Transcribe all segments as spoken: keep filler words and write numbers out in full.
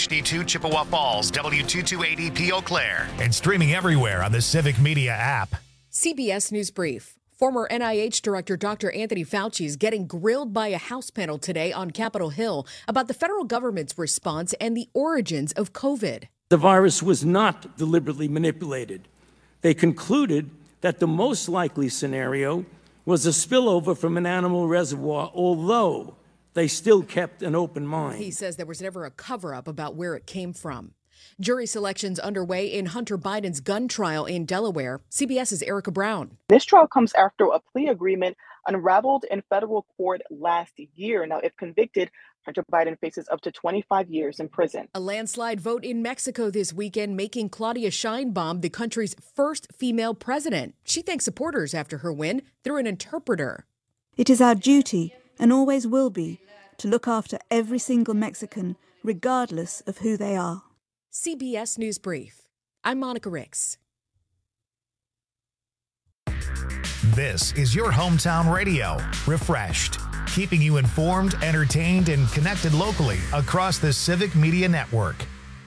H D two Chippewa Falls, W two two eight E P Eau Claire. And streaming everywhere on the Civic Media app. C B S News Brief. Former N I H Director Doctor Anthony Fauci is getting grilled by a House panel today on Capitol Hill about the federal government's response and the origins of COVID. The virus was not deliberately manipulated. They concluded that the most likely scenario was a spillover from an animal reservoir, although they still kept an open mind. He says there was never a cover-up about where it came from. Jury selections underway in Hunter Biden's gun trial in Delaware. CBS's Erica Brown. This trial comes after a plea agreement unraveled in federal court last year. Now, if convicted, Hunter Biden faces up to twenty-five years in prison. A landslide vote in Mexico this weekend, making Claudia Sheinbaum the country's first female president. She thanks supporters after her win through an interpreter. It is our duty, and always will be, to look after every single Mexican, regardless of who they are. C B S News Brief. I'm Monica Ricks. This is your hometown radio, Refreshed, keeping you informed, entertained, and connected locally across the Civic Media Network.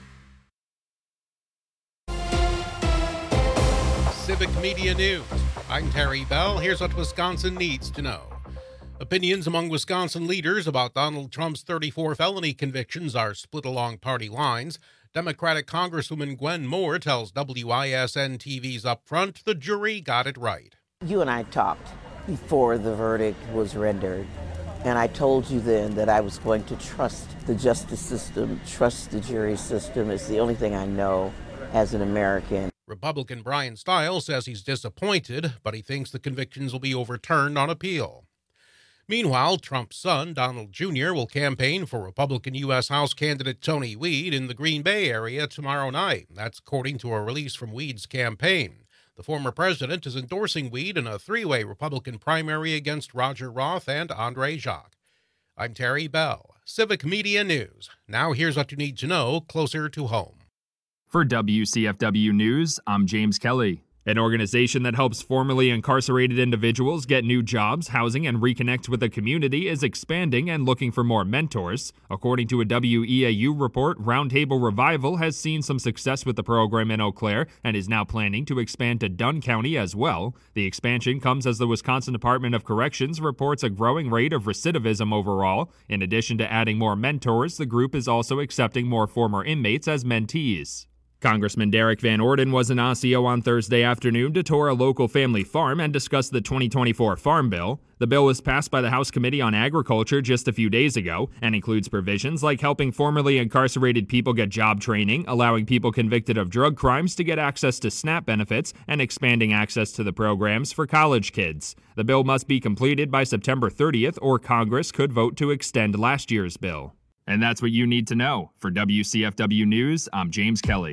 Civic Media News. I'm Terry Bell. Here's what Wisconsin needs to know. Opinions among Wisconsin leaders about Donald Trump's thirty-four felony convictions are split along party lines. Democratic Congresswoman Gwen Moore tells W I S N T V's Upfront the jury got it right. You and I talked before the verdict was rendered, and I told you then that I was going to trust the justice system, trust the jury system. It's the only thing I know as an American. Republican Brian Stiles says he's disappointed, but he thinks the convictions will be overturned on appeal. Meanwhile, Trump's son, Donald Junior, will campaign for Republican U S House candidate Tony Weed in the Green Bay area tomorrow night. That's according to a release from Weed's campaign. The former president is endorsing Weed in a three-way Republican primary against Roger Roth and Andre Jacques. I'm Terry Bell, Civic Media News. Now here's what you need to know closer to home. For W C F W News, I'm James Kelly. An organization that helps formerly incarcerated individuals get new jobs, housing, and reconnect with the community is expanding and looking for more mentors. According to a W E A U report, Roundtable Revival has seen some success with the program in Eau Claire and is now planning to expand to Dunn County as well. The expansion comes as the Wisconsin Department of Corrections reports a growing rate of recidivism overall. In addition to adding more mentors, the group is also accepting more former inmates as mentees. Congressman Derek Van Orden was in Osseo on Thursday afternoon to tour a local family farm and discuss the twenty twenty-four Farm Bill. The bill was passed by the House Committee on Agriculture just a few days ago and includes provisions like helping formerly incarcerated people get job training, allowing people convicted of drug crimes to get access to SNAP benefits, and expanding access to the programs for college kids. The bill must be completed by September thirtieth, or Congress could vote to extend last year's bill. And that's what you need to know. For W C F W News, I'm James Kelly.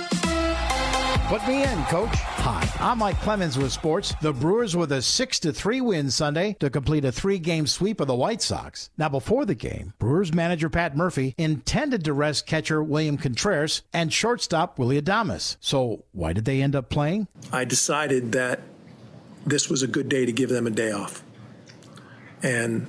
Put me in, Coach. Hi, I'm Mike Clemens with sports. The Brewers with a six to three win Sunday to complete a three-game sweep of the White Sox. Now, before the game, Brewers manager Pat Murphy intended to rest catcher William Contreras and shortstop Willy Adames. So why did they end up playing? I decided that this was a good day to give them a day off. And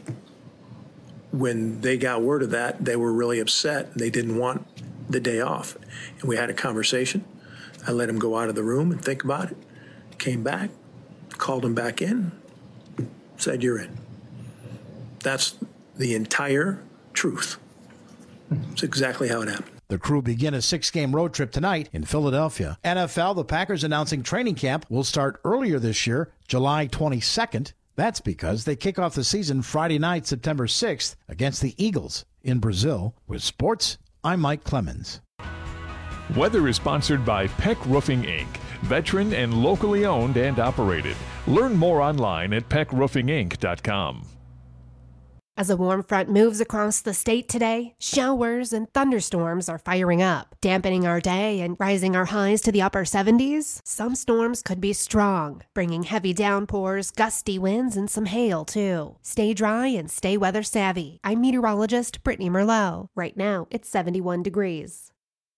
when they got word of that, they were really upset. They didn't want the day off. And we had a conversation. I let him go out of the room and think about it. Came back, called him back in, said, you're in. That's the entire truth. It's exactly how it happened. The Crew begin a six-game road trip tonight in Philadelphia. N F L, the Packers announcing training camp will start earlier this year, July twenty-second. That's because they kick off the season Friday night, September sixth, against the Eagles in Brazil. With sports, I'm Mike Clemens. Weather is sponsored by Peck Roofing, Incorporated, veteran and locally owned and operated. Learn more online at peck roofing inc dot com. As a warm front moves across the state today, showers and thunderstorms are firing up, dampening our day and rising our highs to the upper seventies. Some storms could be strong, bringing heavy downpours, gusty winds, and some hail, too. Stay dry and stay weather savvy. I'm meteorologist Brittany Merlot. Right now, it's seventy-one degrees.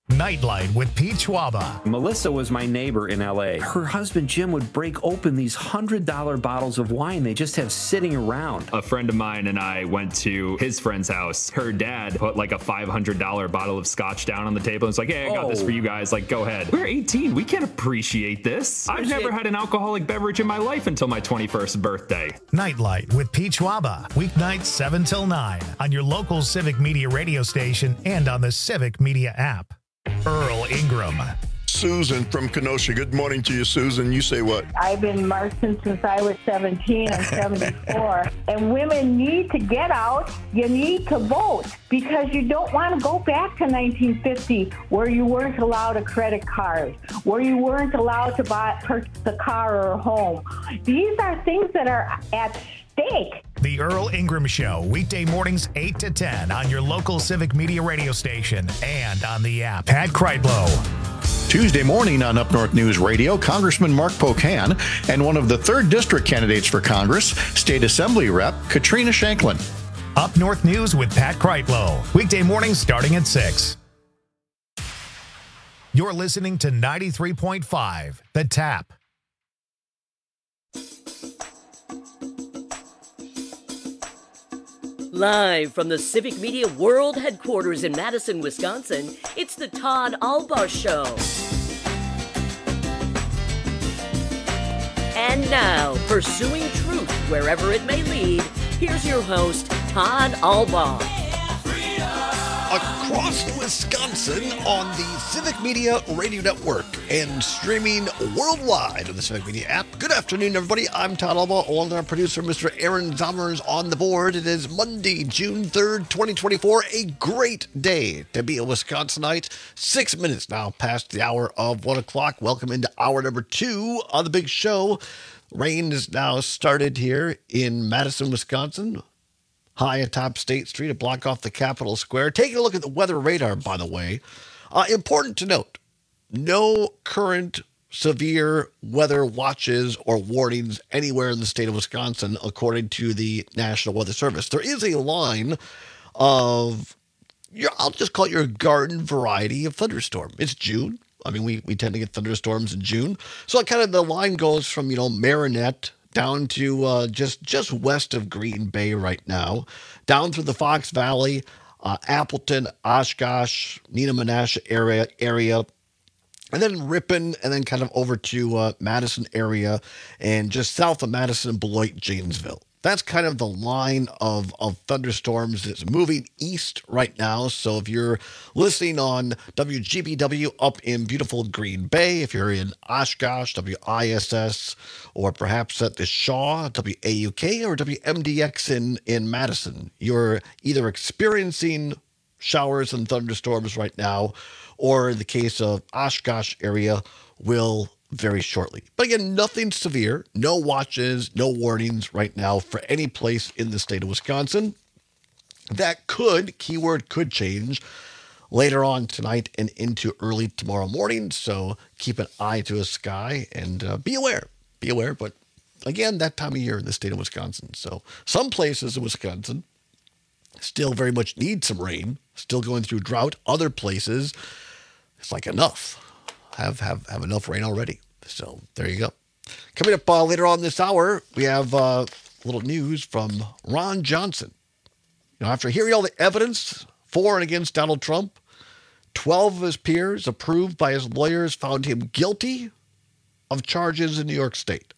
Nightlight with Pete Schwaba. Melissa was my neighbor in L A. Her husband Jim would break open these one hundred dollar bottles of wine they just have sitting around. A friend of mine and I went to his friend's house. Her dad put like a five hundred dollar bottle of scotch down on the table and was like, hey, I got oh. this for you guys. Like, go ahead. We're eighteen. We can't appreciate this. I've never had an alcoholic beverage in my life until my twenty-first birthday. Nightlight with Pete Schwaba. Weeknights seven till nine on your local Civic Media radio station and on the Civic Media app. Earl Ingram. Susan from Kenosha. Good morning to you, Susan. You say what? I've been marching since I was seventeen. I'm seventy-four. And women need to get out. You need to vote because you don't want to go back to nineteen fifty where you weren't allowed a credit card, where you weren't allowed to buy purchase a car or a home. These are things that are at stake. The Earl Ingram Show, weekday mornings eight to ten on your local Civic Media radio station and on the app. Pat Kreitlow. Tuesday morning on Up North News Radio, Congressman Mark Pocan and one of the third District candidates for Congress, State Assembly Rep Katrina Shanklin. Up North News with Pat Kreitlow, weekday mornings starting at six. You're listening to ninety-three point five, The Tap. Live from the Civic Media World Headquarters in Madison, Wisconsin, it's the Todd Albaugh Show. And now, pursuing truth wherever it may lead, here's your host, Todd Albaugh. Across Wisconsin on the Civic Media Radio Network and streaming worldwide on the Civic Media app. Good afternoon, everybody. I'm Todd Albaugh, along with our producer, Mister Aaron Zommers, on the board. It is Monday, June third, twenty twenty-four. A great day to be a Wisconsinite. Six minutes now past the hour of one o'clock. Welcome into hour number two of the big show. Rain is now started here in Madison, Wisconsin. High atop State Street to block off the Capitol Square. Taking a look at the weather radar, by the way. Uh, important to note, no current severe weather watches or warnings anywhere in the state of Wisconsin, according to the National Weather Service. There is a line of, your, I'll just call it your garden variety of thunderstorm. It's June. I mean, we, we tend to get thunderstorms in June. So kind of the line goes from, you know, Marinette down to uh, just, just west of Green Bay right now, down through the Fox Valley, uh, Appleton, Oshkosh, Neenah Menasha area, area, and then Ripon, and then kind of over to uh, Madison area, and just south of Madison, Beloit, Janesville. That's kind of the line of, of thunderstorms that's moving east right now. So if you're listening on W G B W up in beautiful Green Bay, if you're in Oshkosh, W I S S, or perhaps at the Shaw, W A U K, or W M D X in, in Madison, you're either experiencing showers and thunderstorms right now, or in the case of Oshkosh area, will very shortly. But again, nothing severe, no watches, no warnings right now for any place in the state of Wisconsin. That could, keyword could change later on tonight and into early tomorrow morning. So keep an eye to the sky and uh, be aware, be aware. But again, that time of year in the state of Wisconsin. So some places in Wisconsin still very much need some rain, still going through drought. Other places, it's like enough. Have, have have enough rain already. So there you go. Coming up uh, later on this hour, we have uh, a little news from Ron Johnson. You know, after hearing all the evidence for and against Donald Trump, twelve of his peers, approved by his lawyers, found him guilty of charges in New York State.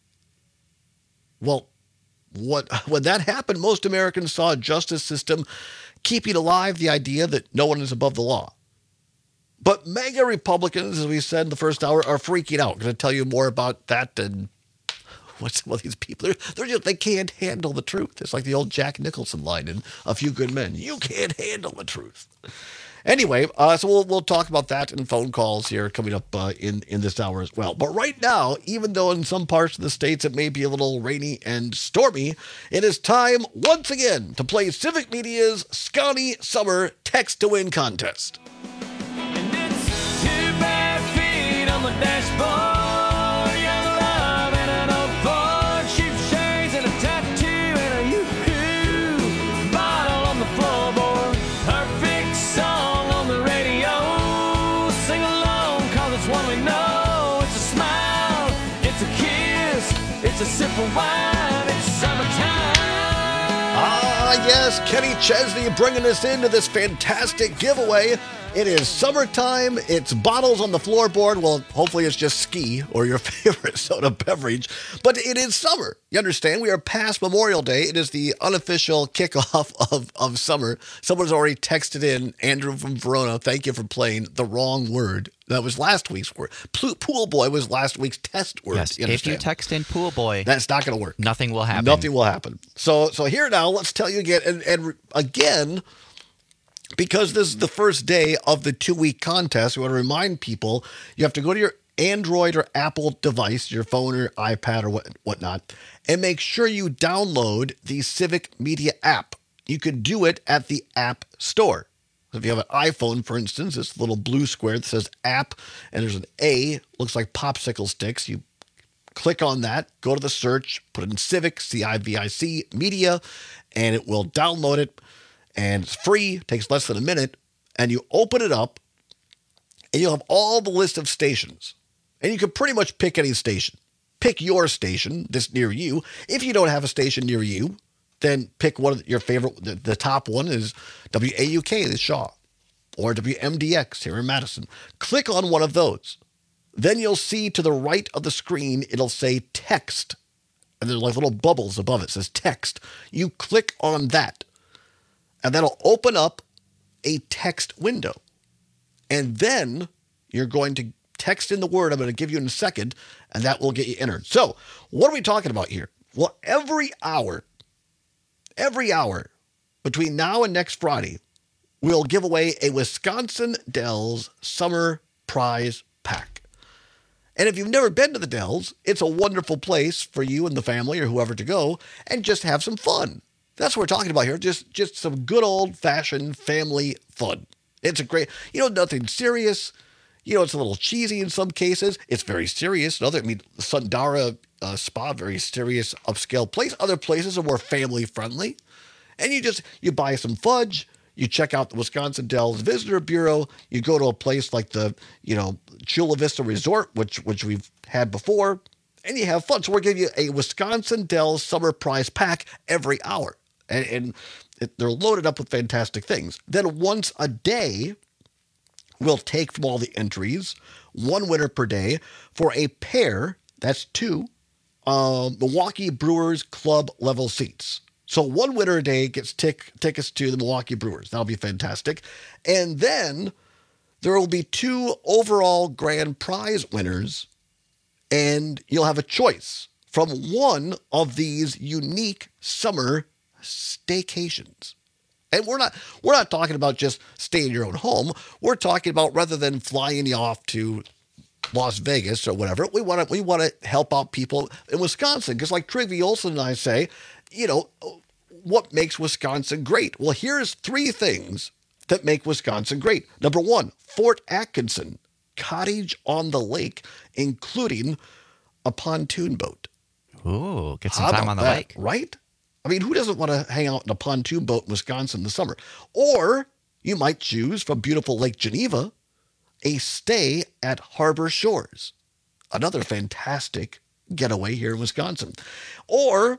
Well, what when that happened, most Americans saw a justice system keeping alive the idea that no one is above the law. But MAGA Republicans, as we said in the first hour, are freaking out. I'm going to tell you more about that and what some of these people are. They're just, they can't handle the truth. It's like the old Jack Nicholson line in A Few Good Men. You can't handle the truth. Anyway, uh, so we'll we'll talk about that in phone calls here coming up uh, in, in this hour as well. But right now, even though in some parts of the states it may be a little rainy and stormy, it is time once again to play Civic Media's Scotty Summer Text to Win contest. On the dashboard, young love and an old Ford, sheepshades and a tattoo and a yoo-hoo bottle on the floorboard, perfect song on the radio, one we know. It's a smile, it's a kiss, it's a sip of wine, it's summertime. Ah, yes, Kenny Chesney bringing us into this fantastic giveaway. It is summertime. It's bottles on the floorboard. Well, hopefully it's just ski or your favorite soda beverage. But it is summer. You understand? We are past Memorial Day. It is the unofficial kickoff of, of summer. Someone's already texted in, Andrew from Verona, thank you for playing the wrong word. That was last week's word. Pool boy was last week's test word. Yes, you if you text in pool boy, that's not going to work. Nothing will happen. Nothing will happen. So, so here now, let's tell you again, and, and again, because this is the first day of the two-week contest, we want to remind people you have to go to your Android or Apple device, your phone or iPad or what whatnot, and make sure you download the Civic Media app. You can do it at the App Store. If you have an iPhone, for instance, this little blue square that says App, and there's an A, looks like popsicle sticks. You click on that, go to the search, put in Civic, C I V I C, Media, and it will download it. And it's free, takes less than a minute, and you open it up, and you'll have all the list of stations. And you can pretty much pick any station. Pick your station that's near you. If you don't have a station near you, then pick one of your favorite. The, the top one is W A U K, the Shaw, or W M D X here in Madison. Click on one of those. Then you'll see to the right of the screen, it'll say text. And there's like little bubbles above it. It says text. You click on that. And that'll open up a text window. And then you're going to text in the word I'm going to give you in a second, and that will get you entered. So what are we talking about here? Well, every hour, every hour between now and next Friday, we'll give away a Wisconsin Dells Summer Prize Pack. And if you've never been to the Dells, it's a wonderful place for you and the family or whoever to go and just have some fun. That's what we're talking about here. Just just some good old-fashioned family fun. It's a great, you know, nothing serious. You know, it's a little cheesy in some cases. It's very serious. Other, I mean, Sundara uh, Spa, very serious, upscale place. Other places are more family-friendly. And you just, you buy some fudge. You check out the Wisconsin Dells Visitor Bureau. You go to a place like the, you know, Chula Vista Resort, which which we've had before. And you have fun. So we're giving you a Wisconsin Dells Summer Prize Pack every hour. And, and it, they're loaded up with fantastic things. Then once a day, we'll take from all the entries, one winner per day, for a pair, that's two, uh, Milwaukee Brewers club level seats. So one winner a day gets tick, tickets to the Milwaukee Brewers. That'll be fantastic. And then there will be two overall grand prize winners, and you'll have a choice from one of these unique summer staycations. And we're not we're not talking about just stay in your own home. We're talking about rather than flying you off to Las Vegas or whatever, we want to we want to help out people in Wisconsin. Because like Trygve Olsen and I say, you know, what makes Wisconsin great? Well, here's three things that make Wisconsin great. Number one, Fort Atkinson, cottage on the lake, including a pontoon boat. Ooh, get some How time about on the that, lake. right? I mean, who doesn't want to hang out in a pontoon boat in Wisconsin in the summer? Or you might choose from beautiful Lake Geneva, a stay at Harbor Shores, another fantastic getaway here in Wisconsin. Or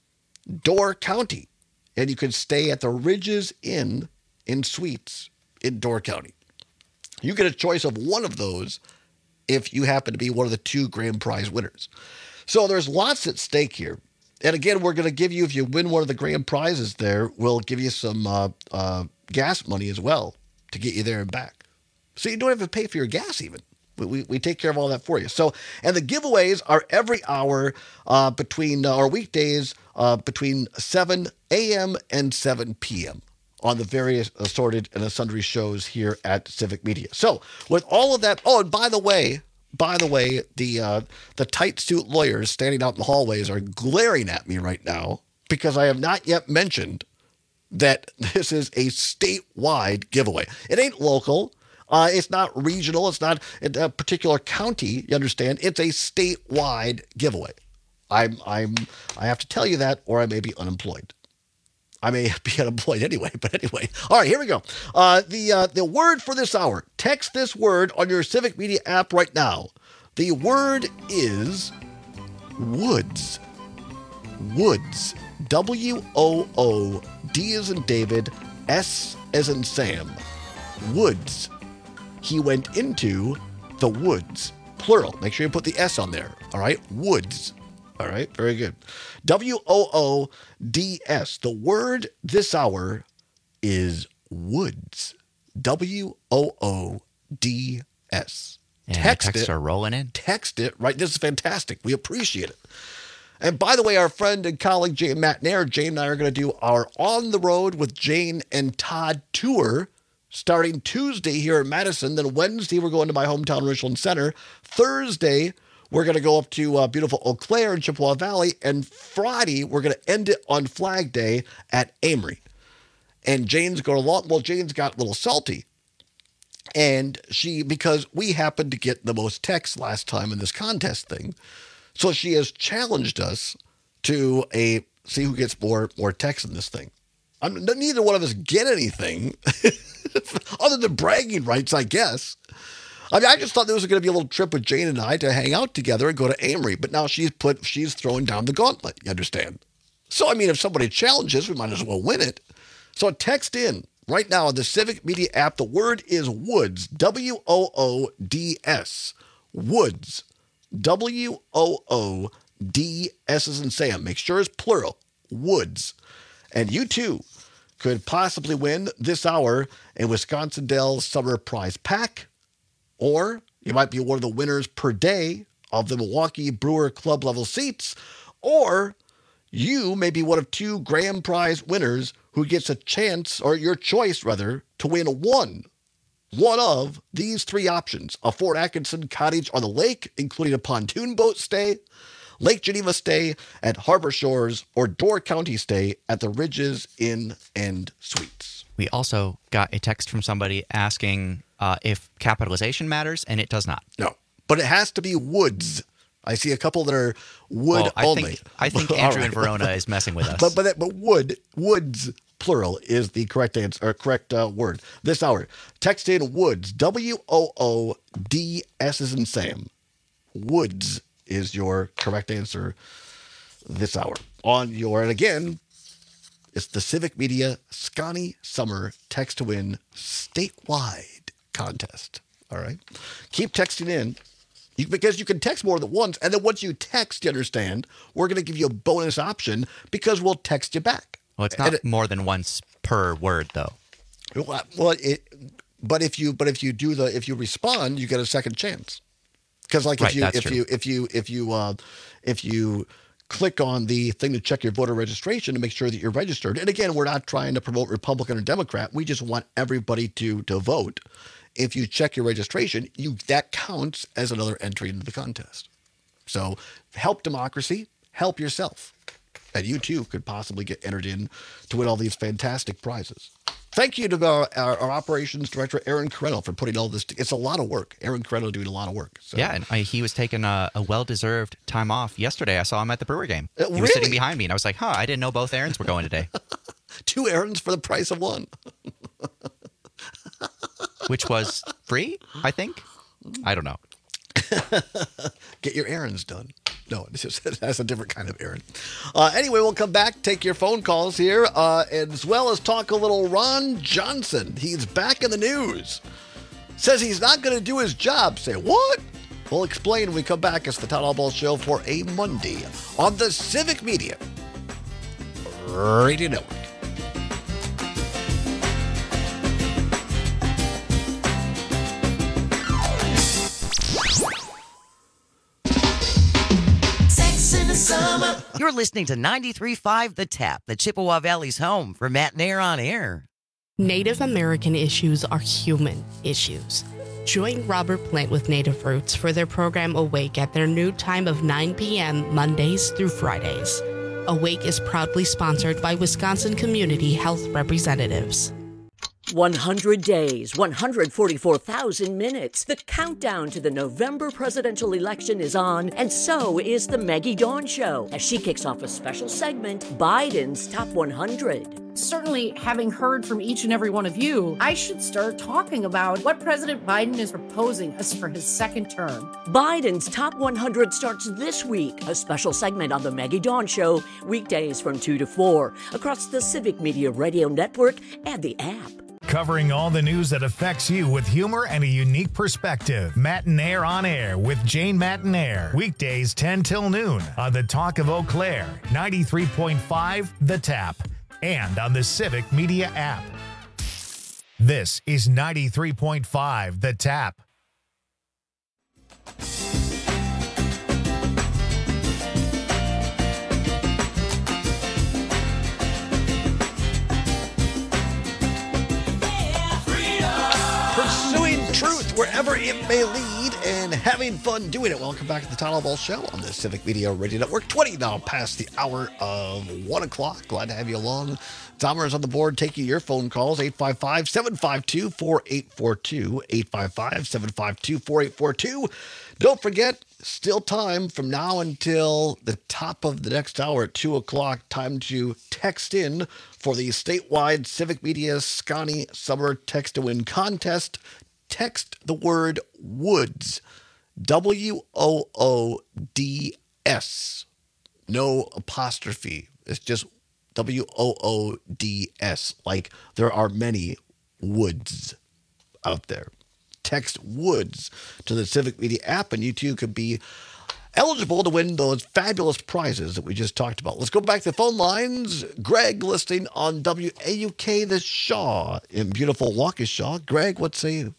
Door County, and you could stay at the Ridges Inn in Suites in Door County. You get a choice of one of those if you happen to be one of the two grand prize winners. So there's lots at stake here. And again, we're going to give you, if you win one of the grand prizes there, we'll give you some uh, uh, gas money as well to get you there and back. So you don't have to pay for your gas even. We, we, we take care of all that for you. So, and the giveaways are every hour uh, between, uh, or weekdays uh, between seven a.m. and seven p.m. on the various assorted and sundry shows here at Civic Media. So with all of that, oh, and by the way, By the way, the uh, the tight suit lawyers standing out in the hallways are glaring at me right now because I have not yet mentioned that this is a statewide giveaway. It ain't local. Uh, it's not regional. It's not in a particular county. You understand? It's a statewide giveaway. I'm I'm I have to tell you that, or I may be unemployed. I may be unemployed anyway, but anyway. All right, here we go. Uh, the uh, the word for this hour. Text this word on your Civic Media app right now. The word is woods. Woods. W O O D as in David, S as in Sam. Woods. He went into the woods. Plural. Make sure you put the S on there. All right? Woods. All right? Very good. W O O D S. The word this hour is woods. W O O D S. Yeah, Text texts it. are rolling in. Text it. Right? This is fantastic. We appreciate it. And by the way, our friend and colleague Jane Matnair, Jane and I are going to do our On the Road with Jane and Todd tour starting Tuesday here in Madison. Then Wednesday, we're going to my hometown, Richland Center. Thursday, we're going to go up to uh, beautiful Eau Claire in Chippewa Valley. And Friday, we're going to end it on Flag Day at Amory. And Jane's going along. Well, Jane's got a little salty. And she, because we happened to get the most texts last time in this contest thing, so she has challenged us to a see who gets more more texts in this thing. I'm, neither one of us get anything other than bragging rights, I guess. I mean, I just thought there was going to be a little trip with Jane and I to hang out together and go to Amory, but now she's put she's throwing down the gauntlet. You understand? So I mean, if somebody challenges, we might as well win it. So text in right now on the Civic Media app. The word is woods. W O O D S. Woods. W O O D S as in Sam. Make sure it's plural. Woods. And you too could possibly win this hour a Wisconsin Dells Summer Prize Pack, or you might be one of the winners per day of the Milwaukee Brewer Club level seats, or you may be one of two grand prize winners who gets a chance, or your choice rather, to win one. One of these three options: a Fort Atkinson cottage on the lake, including a pontoon boat stay, Lake Geneva stay at Harbor Shores, or Door County stay at the Ridges Inn and Suites. We also got a text from somebody asking uh, if capitalization matters, and it does not. No, but it has to be woods. I see a couple that are wood well, I only. Think, I think Andrew right. in Verona is messing with us. But but but wood woods. Plural is the correct answer, or correct uh, word this hour. Text in woods. W O O D S as in Sam. Woods is your correct answer this hour. On your, and again, it's the Civic Media Scotty Summer Text to Win statewide contest. All right. Keep texting in. You, because you can text more than once, and then once you text, you understand, we're going to give you a bonus option because we'll text you back. Well, it's not it, more than once per word, though. Well, it, but if you but if you do the if you respond, you get a second chance. Because like if right, you if true. you if you if you uh, if you click on the thing to check your voter registration to make sure that you're registered. And again, we're not trying to promote Republican or Democrat. We just want everybody to to vote. If you check your registration, you that counts as another entry into the contest. So help democracy, help yourself. And you too could possibly get entered in to win all these fantastic prizes. Thank you to our, our, our operations director, Aaron Correll, for putting all this. T- it's a lot of work. Aaron Correll doing a lot of work. So. Yeah, and I, he was taking a, a well-deserved time off yesterday. I saw him at the Brewer game. Uh, he really? was sitting behind me, and I was like, huh, I didn't know both Aarons were going today. Two Aarons for the price of one. Which was free, I think? I don't know. Get your errands done. No, it's just, that's a different kind of errand. Uh, anyway, we'll come back, take your phone calls here, uh, as well as talk a little Ron Johnson. He's back in the news. Says he's not going to do his job. Say, what? We'll explain when we come back. It's the Todd Albaugh Show for a Monday on the Civic Media Radio Network. Summer. You're listening to ninety-three point five The Tap, the Chippewa Valley's home for Matt Nair on Air. Native American issues are human issues. Join Robert Plant with Native Roots for their program Awake at their new time of nine p.m. Mondays through Fridays. Awake is proudly sponsored by Wisconsin Community Health Representatives. one hundred days, one hundred forty-four thousand minutes. The countdown to the November presidential election is on, and so is the Maggie Dawn Show, as she kicks off a special segment, Biden's Top one hundred. Certainly, having heard from each and every one of you, I should start talking about what President Biden is proposing us for his second term. Biden's Top one hundred starts this week, a special segment on the Maggie Dawn Show, weekdays from two to four, across the Civic Media Radio Network and the app. Covering all the news that affects you with humor and a unique perspective. Matinaire on Air with Jane Matinaire. Weekdays ten till noon on the Talk of Eau Claire, ninety-three point five The Tap, and on the Civic Media app. This is ninety-three point five The Tap. Pursuing truth wherever it may lead and having fun doing it. Welcome back to the Tyler Ball Show on the Civic Media Radio Network. twenty now past the hour of one o'clock. Glad to have you along. Dahmer is on the board taking your phone calls. eight five five, seven five two, four eight four two. eight five five, seven five two, four eight four two. Don't forget, still time from now until the top of the next hour at two o'clock. Time to text in for the statewide Civic Media Scotty Summer Text to Win contest. Text the word Woods, W O O D S. No apostrophe. It's just W O O D S. Like there are many woods out there. Text Woods to the Civic Media app, and you too could be eligible to win those fabulous prizes that we just talked about. Let's go back to the phone lines. Greg listening on W A U K, the Shaw in beautiful Waukesha. Greg, what say you?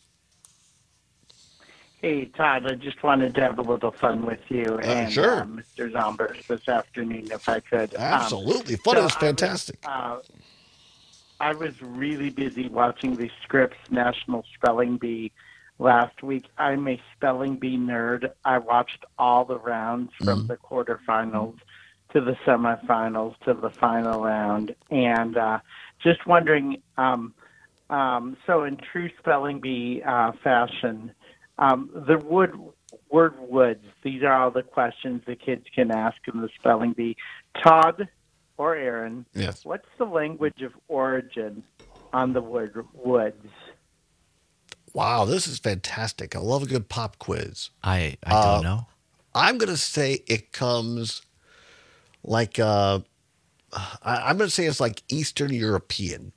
Hey, Todd, I just wanted to have a little fun with you Uh, and sure. uh, Mister Zombers this afternoon, if I could. Um, Absolutely. Fun so is fantastic. I was, uh, I was really busy watching the Scripps National Spelling Bee last week. I'm a spelling bee nerd. I watched all the rounds from Mm-hmm. the quarterfinals to the semifinals to the final round. And uh, just wondering, um, um, so in true spelling bee uh, fashion, um, the wood, word woods, these are all the questions the kids can ask in the spelling bee. Todd or Aaron, yes. What's the language of origin on the word woods? Wow, this is fantastic. I love a good pop quiz. I, I don't Uh, know. I'm going to say it comes like, uh, I, I'm going to say it's like Eastern European.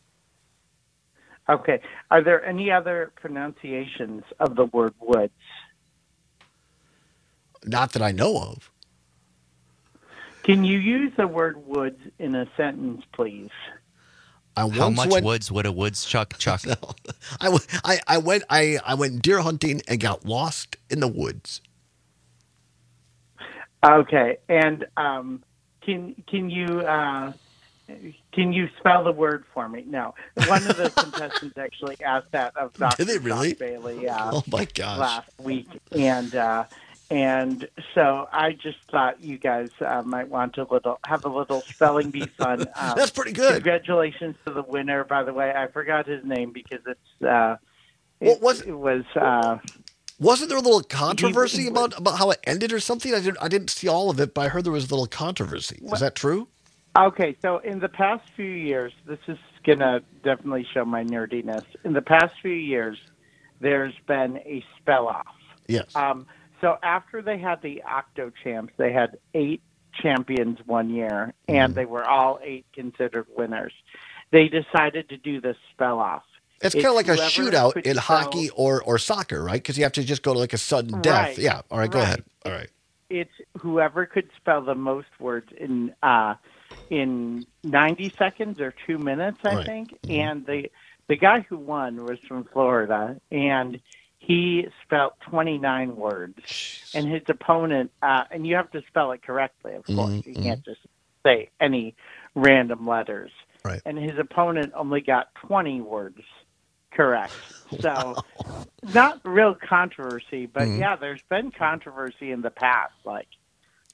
Okay. Are there any other pronunciations of the word woods? Not that I know of. Can you use the word woods in a sentence, please? I How once much went, woods would a woods chuck chuck? No, I, w- I, I went I, I went deer hunting and got lost in the woods. Okay. And um, can can you uh, can you spell the word for me? No. One of the contestants actually asked that of Doctor Did they really? Josh Bailey uh, Oh my gosh. last week, and uh, and so I just thought you guys uh, might want to little have a little spelling bee fun. Um, That's pretty good. Congratulations to the winner, by the way. I forgot his name because it's uh, it, What was- it was. Uh, Wasn't there a little controversy he- about, about how it ended or something? I didn't I didn't see all of it, but I heard there was a little controversy. Is that true? Okay, so in the past few years, this is going to definitely show my nerdiness. In the past few years, there's been a spell-off. Yes. Um, so after they had the Octo Champs, they had eight champions one year, and they were all eight considered winners. They decided to do this spell-off. It's kind of like a whoever shootout could in spell- hockey or, or soccer, right? Because you have to just go to like a sudden death. Right, Yeah. All right, go right. ahead. All right. It's whoever could spell the most words in uh, in ninety seconds or two minutes, I Right. think. And the the guy who won was from Florida, and he spelled twenty-nine words. And his opponent, uh, and you have to spell it correctly, of course. Mhm, You can't just say any random letters. Right. And his opponent only got twenty words correct. So, not real controversy, but Mhm. yeah, there's been controversy in the past. Like,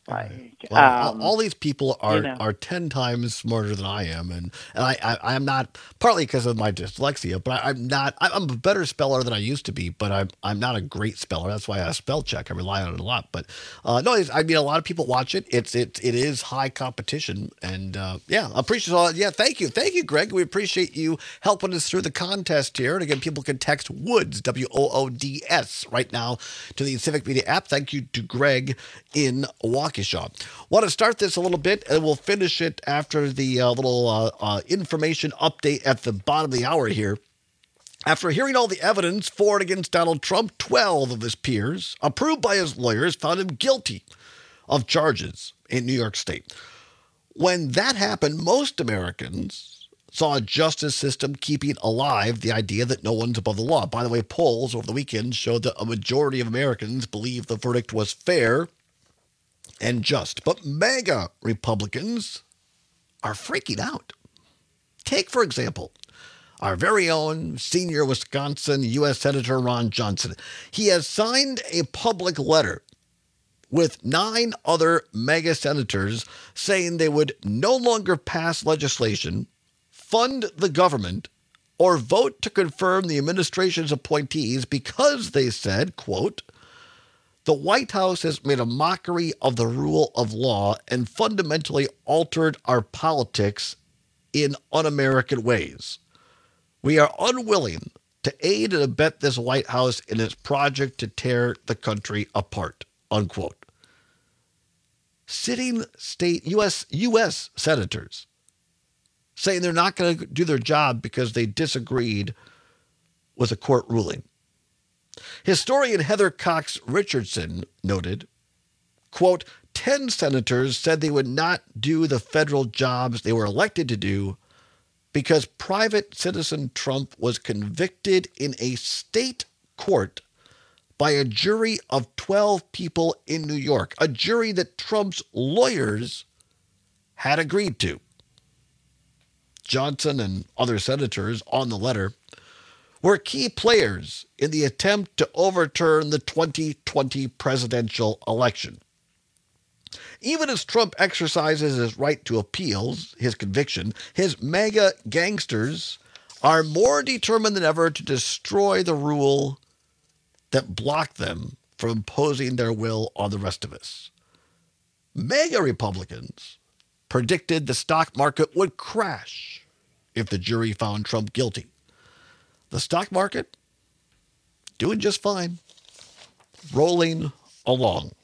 Like, Well, all, um, all these people are, you know. are ten times smarter than I am, and and I, I, I am not, partly because of my dyslexia, but I, I'm not. I, I'm a better speller than I used to be, but I'm I'm not a great speller. That's why I spell check. I rely on it a lot. But uh, no, it's, I mean, a lot of people watch it. It's it it is high competition, and uh, yeah, I appreciate all. Yeah, thank you, thank you, Greg. We appreciate you helping us through the contest here. And again, people can text Woods W O O D S right now to the Civic Media app. Thank you to Greg in Waukesha. Want to start this a little bit, and we'll finish it after the uh, little uh, uh, information update at the bottom of the hour here. After hearing all the evidence for and against Donald Trump, twelve of his peers, approved by his lawyers, found him guilty of charges in New York State. When that happened, most Americans saw a justice system keeping alive the idea that no one's above the law. By the way, polls over the weekend showed that a majority of Americans believe the verdict was fair and just. But MAGA Republicans are freaking out. Take, for example, our very own senior Wisconsin U S Senator Ron Johnson. He has signed a public letter with nine other MAGA senators saying they would no longer pass legislation, fund the government, or vote to confirm the administration's appointees because they said, quote, the White House has made a mockery of the rule of law and fundamentally altered our politics in un-American ways. We are unwilling to aid and abet this White House in its project to tear the country apart, unquote. Sitting state U S U S senators saying they're not going to do their job because they disagreed with a court ruling. Historian Heather Cox Richardson noted, quote, ten senators said they would not do the federal jobs they were elected to do because private citizen Trump was convicted in a state court by a jury of twelve people in New York, a jury that Trump's lawyers had agreed to. Johnson and other senators on the letter were key players in the attempt to overturn the twenty twenty presidential election. Even as Trump exercises his right to appeals, his conviction, his MAGA gangsters are more determined than ever to destroy the rule that blocked them from imposing their will on the rest of us. MAGA Republicans predicted the stock market would crash if the jury found Trump guilty. The stock market doing just fine, rolling along.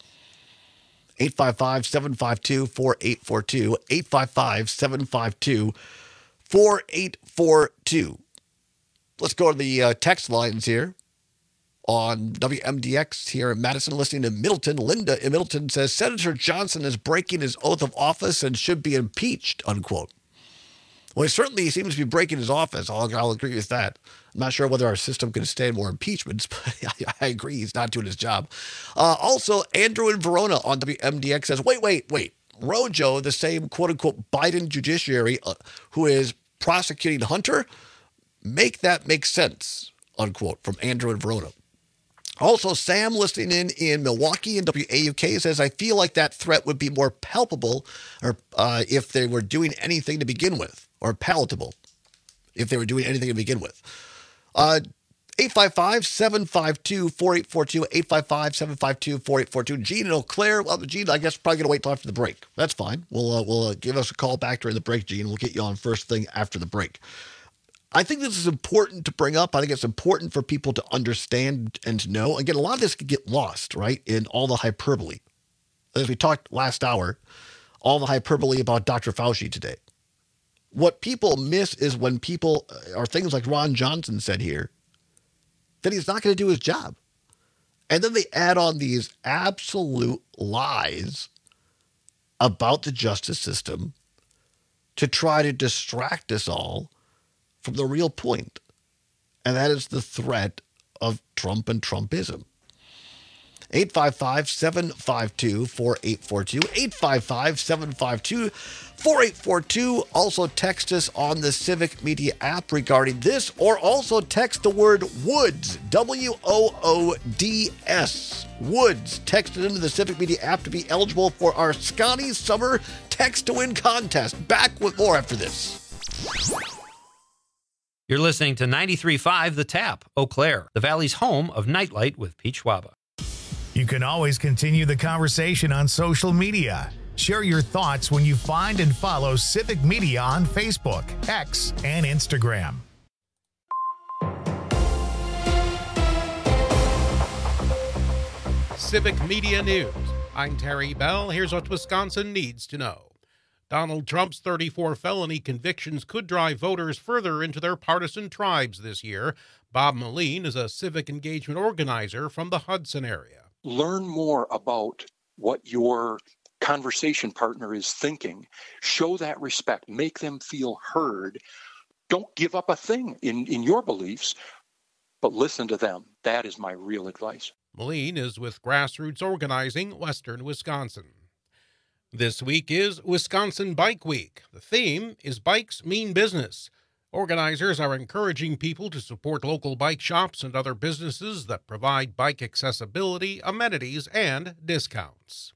eight five five, seven five two, four eight four two, eight five five, seven five two, four eight four two. Let's go to the uh, text lines here on W M D X here in Madison, listening to Middleton. Linda in Middleton says, Senator Johnson is breaking his oath of office and should be impeached, unquote. Well, he certainly seems to be breaking his office. I'll, I'll agree with that. I'm not sure whether our system can stand more impeachments, but I, I agree he's not doing his job. Uh, also, Andrew in Verona on W M D X says, wait, wait, wait. Rojo, the same quote-unquote Biden judiciary uh, who is prosecuting Hunter, make that make sense, unquote, from Andrew in Verona. Also, Sam listening in in Milwaukee in W A U K says, I feel like that threat would be more palpable or uh, if they were doing anything to begin with, or palatable if they were doing anything to begin with. Uh, eight five five, seven five two, four eight four two, eight five five, seven five two, four eight four two. Gene in Eau Claire. Well, Gene, I guess we're probably going to wait till after the break. That's fine. We'll, uh, we'll uh, give us a call back during the break, Gene. We'll get you on first thing after the break. I think this is important to bring up. I think it's important for people to understand and to know. Again, a lot of this could get lost, right, in all the hyperbole. As we talked last hour, all the hyperbole about Doctor Fauci today. What people miss is when people, or things like Ron Johnson said here, that he's not going to do his job. And then they add on these absolute lies about the justice system to try to distract us all from the real point, and that is the threat of Trump and Trumpism. eight five five, seven five two, four eight four two, eight five five, seven five two, four eight four two. Also text us on the Civic Media app regarding this, or also text the word WOODS, W O O D S, WOODS. Text it into the Civic Media app to be eligible for our Scotty Summer Text to Win contest. Back with more after this. You're listening to ninety-three point five The Tap, Eau Claire, the Valley's home of Nightlight with Pete Schwaba. You can always continue the conversation on social media. Share your thoughts when you find and follow Civic Media on Facebook, X, and Instagram. Civic Media News. I'm Terry Bell. Here's what Wisconsin needs to know. Donald Trump's thirty-four felony convictions could drive voters further into their partisan tribes this year. Bob Moline is a civic engagement organizer from the Hudson area. Learn more about what your conversation partner is thinking. Show that respect. Make them feel heard. Don't give up a thing in, in your beliefs, but listen to them. That is my real advice. Moline is with Grassroots Organizing, Western Wisconsin. This week is Wisconsin Bike Week. The theme is Bikes Mean Business. Organizers are encouraging people to support local bike shops and other businesses that provide bike accessibility, amenities, and discounts.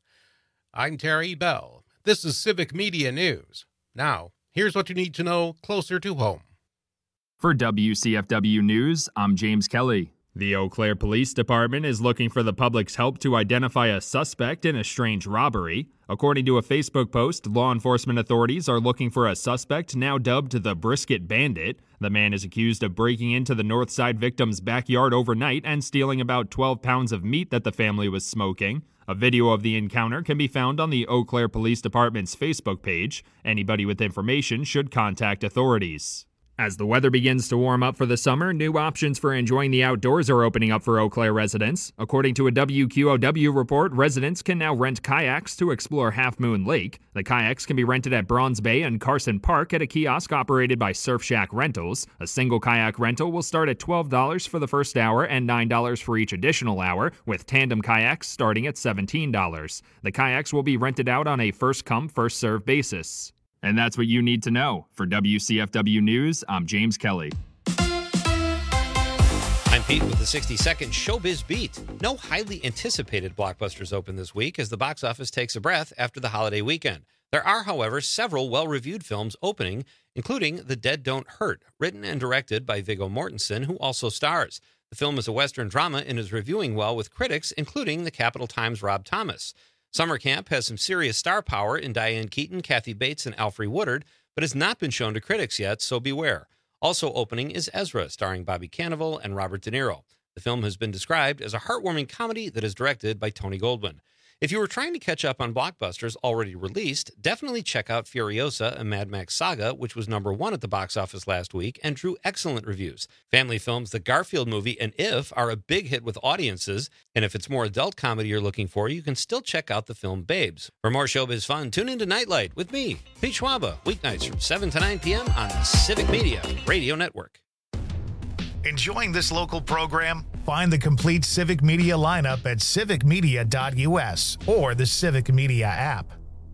I'm Terry Bell. This is Civic Media News. Now, here's what you need to know closer to home. For W C F W News, I'm James Kelly. The Eau Claire Police Department is looking for the public's help to identify a suspect in a strange robbery. According to a Facebook post, law enforcement authorities are looking for a suspect now dubbed the Brisket Bandit. The man is accused of breaking into the Northside victim's backyard overnight and stealing about twelve pounds of meat that the family was smoking. A video of the encounter can be found on the Eau Claire Police Department's Facebook page. Anybody with information should contact authorities. As the weather begins to warm up for the summer, new options for enjoying the outdoors are opening up for Eau Claire residents. According to a W Q O W report, residents can now rent kayaks to explore Half Moon Lake. The kayaks can be rented at Bronze Bay and Carson Park at a kiosk operated by Surf Shack Rentals. A single kayak rental will start at twelve dollars for the first hour and nine dollars for each additional hour, with tandem kayaks starting at seventeen dollars. The kayaks will be rented out on a first-come, first-served basis. And that's what you need to know. For W C F W News, I'm James Kelly. I'm Pete with the sixty-second Showbiz Beat. No highly anticipated blockbusters open this week as the box office takes a breath after the holiday weekend. There are, however, several well-reviewed films opening, including The Dead Don't Hurt, written and directed by Viggo Mortensen, who also stars. The film is a Western drama and is reviewing well with critics, including the Capital Times' Rob Thomas. Summer Camp has some serious star power in Diane Keaton, Kathy Bates, and Alfre Woodard, but has not been shown to critics yet, so beware. Also opening is Ezra, starring Bobby Cannavale and Robert De Niro. The film has been described as a heartwarming comedy that is directed by Tony Goldwyn. If you were trying to catch up on blockbusters already released, definitely check out Furiosa, a Mad Max saga, which was number one at the box office last week and drew excellent reviews. Family films The Garfield Movie and If are a big hit with audiences, and if it's more adult comedy you're looking for, you can still check out the film Babes. For more showbiz fun, tune in to Nightlight with me, Pete Schwaba, weeknights from seven to nine p.m. on the Civic Media Radio Network. Enjoying this local program? Find the complete Civic Media lineup at civic media dot u s or the Civic Media app.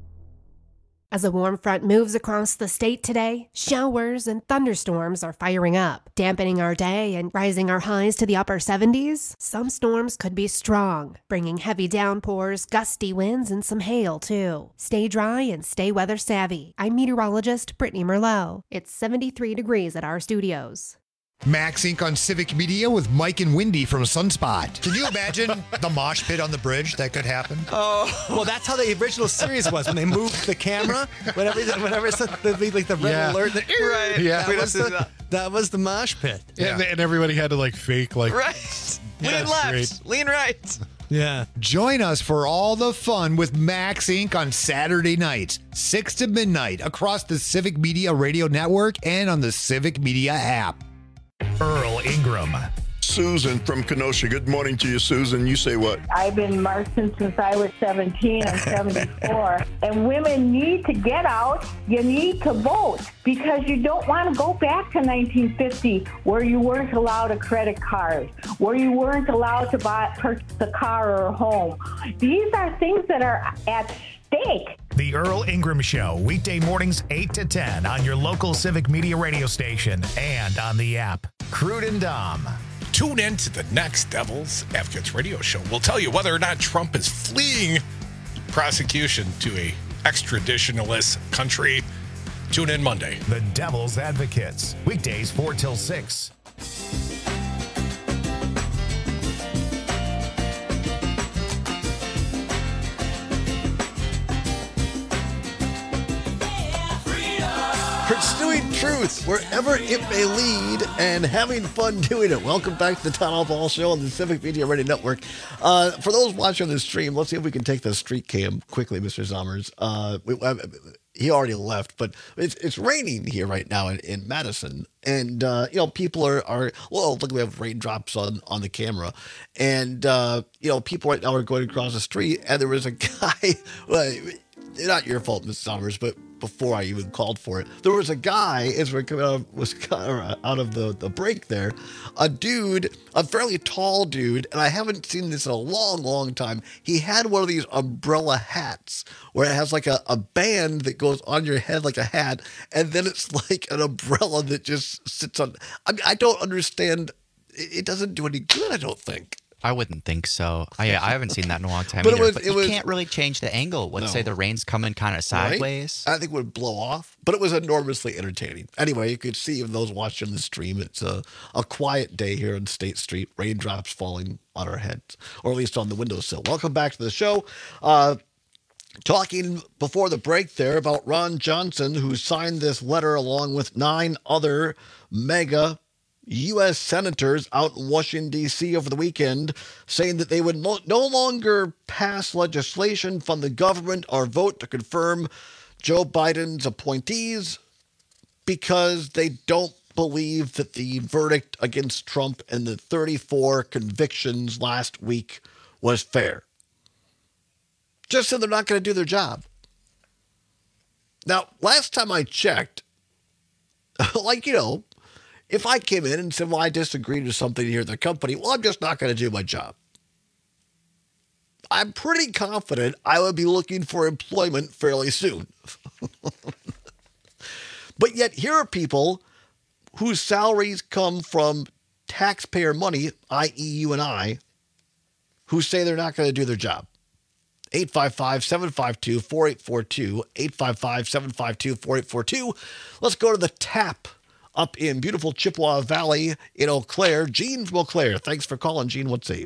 As a warm front moves across the state today, showers and thunderstorms are firing up, dampening our day and rising our highs to the upper seventies. Some storms could be strong, bringing heavy downpours, gusty winds, and some hail, too. Stay dry and stay weather savvy. I'm meteorologist Brittany Merlot. It's seventy-three degrees at our studios. Max Incorporated on Civic Media with Mike and Wendy from Sunspot. Can you imagine the mosh pit on the bridge that could happen? Oh, well, that's how the original series was when they moved the camera. Whenever, whenever it's the, like the red Yeah. alert, the, Right. Yeah, that Yeah. was the, that was the mosh pit. Yeah. And, and everybody had to like fake like Right. Lean That's left, great. lean right. Yeah. Join us for all the fun with Max Incorporated on Saturday nights, six to midnight, across the Civic Media Radio Network and on the Civic Media app. Earl Ingram. Susan from Kenosha. Good morning to you, Susan. You say what? I've been marching since I was seventeen. I'm seventy-four. And women need to get out. You need to vote because you don't want to go back to nineteen fifty where you weren't allowed a credit card, where you weren't allowed to buy purchase a car or a home. These are things that are at stake. The Earl Ingram Show, weekday mornings eight to ten on your local Civic Media radio station and on the app. Crude and Dom. Tune in to the next Devil's Advocates radio show. We'll tell you whether or not Trump is fleeing prosecution to a extraditionalist country. Tune in Monday. The Devil's Advocates, weekdays four till six. Pursuing truth wherever it may lead and having fun doing it. Welcome back to the Town Hall Show on the Civic Media Radio Network. Uh, for those watching the stream, let's see if we can take the street cam quickly, Mister Zommers. Uh, we, uh, he already left, but it's it's raining here right now in, in Madison. And, uh, you know, people are, are, well, look, we have raindrops on, on the camera. And, uh, you know, people right now are going across the street, and there was a guy, well, not your fault, Mister Zommers, but before I even called for it, there was a guy, as we're coming out of, was out of the, the break there, a dude, a fairly tall dude, and I haven't seen this in a long, long time. He had one of these umbrella hats where it has like a, a band that goes on your head like a hat, and then it's like an umbrella that just sits on. I mean, I don't understand. It, it doesn't do any good, I don't think. I wouldn't think so. I, I haven't seen that in a long time But it either. was- but it you was- can't really change the angle. Let's No. say the rain's coming kind of sideways. Right? I think it would blow off, but it was enormously entertaining. Anyway, you could see in those watching the stream, it's a, a quiet day here on State Street, raindrops falling on our heads, or at least on the windowsill. Welcome back to the show. Uh, talking before the break there about Ron Johnson, who signed this letter along with nine other mega U S senators out in Washington, D C over the weekend, saying that they would no, no longer pass legislation, fund the government, or vote to confirm Joe Biden's appointees because they don't believe that the verdict against Trump and the thirty-four convictions last week was fair. Just so they're not going to do their job. Now, last time I checked, like, you know, if I came in and said, well, I disagreed with something here at the company, well, I'm just not going to do my job. I'm pretty confident I would be looking for employment fairly soon. But yet here are people whose salaries come from taxpayer money, that is you and I, who say they're not going to do their job. eight five five, seven five two, four eight four two, eight five five, seven five two, four eight four two. Let's go to the tap up in beautiful Chippewa Valley in Eau Claire. Gene from Eau Claire. Thanks for calling, Gene. What's say?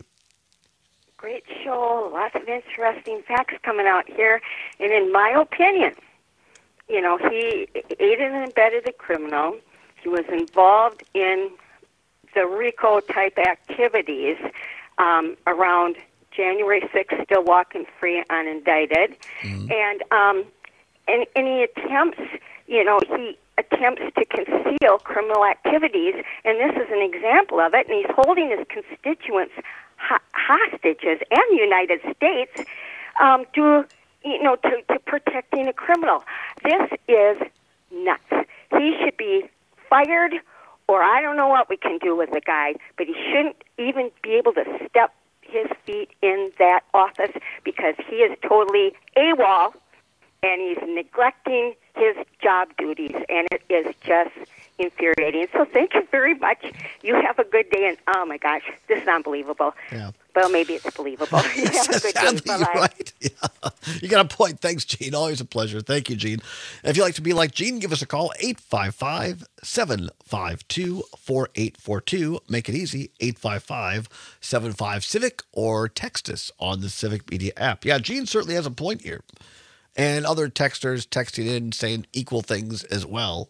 Great show. Lots of interesting facts coming out here. And in my opinion, you know, he aided and abetted the criminal. He was involved in the RICO-type activities um, around January sixth, still walking free unindicted. Mm-hmm. And, um, and, and he attempts, you know, he attempts to conceal criminal activities, and this is an example of it, and he's holding his constituents ho- hostages and the United States um, to, you know, to, to protecting a criminal. This is nuts. He should be fired, or I don't know what we can do with the guy, but he shouldn't even be able to step his feet in that office because he is totally AWOL, and he's neglecting his job duties, and it is just infuriating. So thank you very much. You have a good day, and oh my gosh, this is unbelievable. Yeah. Well, maybe it's believable. You have a good day. Bye-bye. Right? Yeah. You got a point. Thanks, Gene. Always a pleasure. Thank you, Gene. If you'd like to be like Gene, give us a call, eight five five, seven five two, four eight four two. Make it easy, eight five five, seven five, CIVIC, or text us on the Civic Media app. Yeah, Gene certainly has a point here. And other texters texting in saying equal things as well.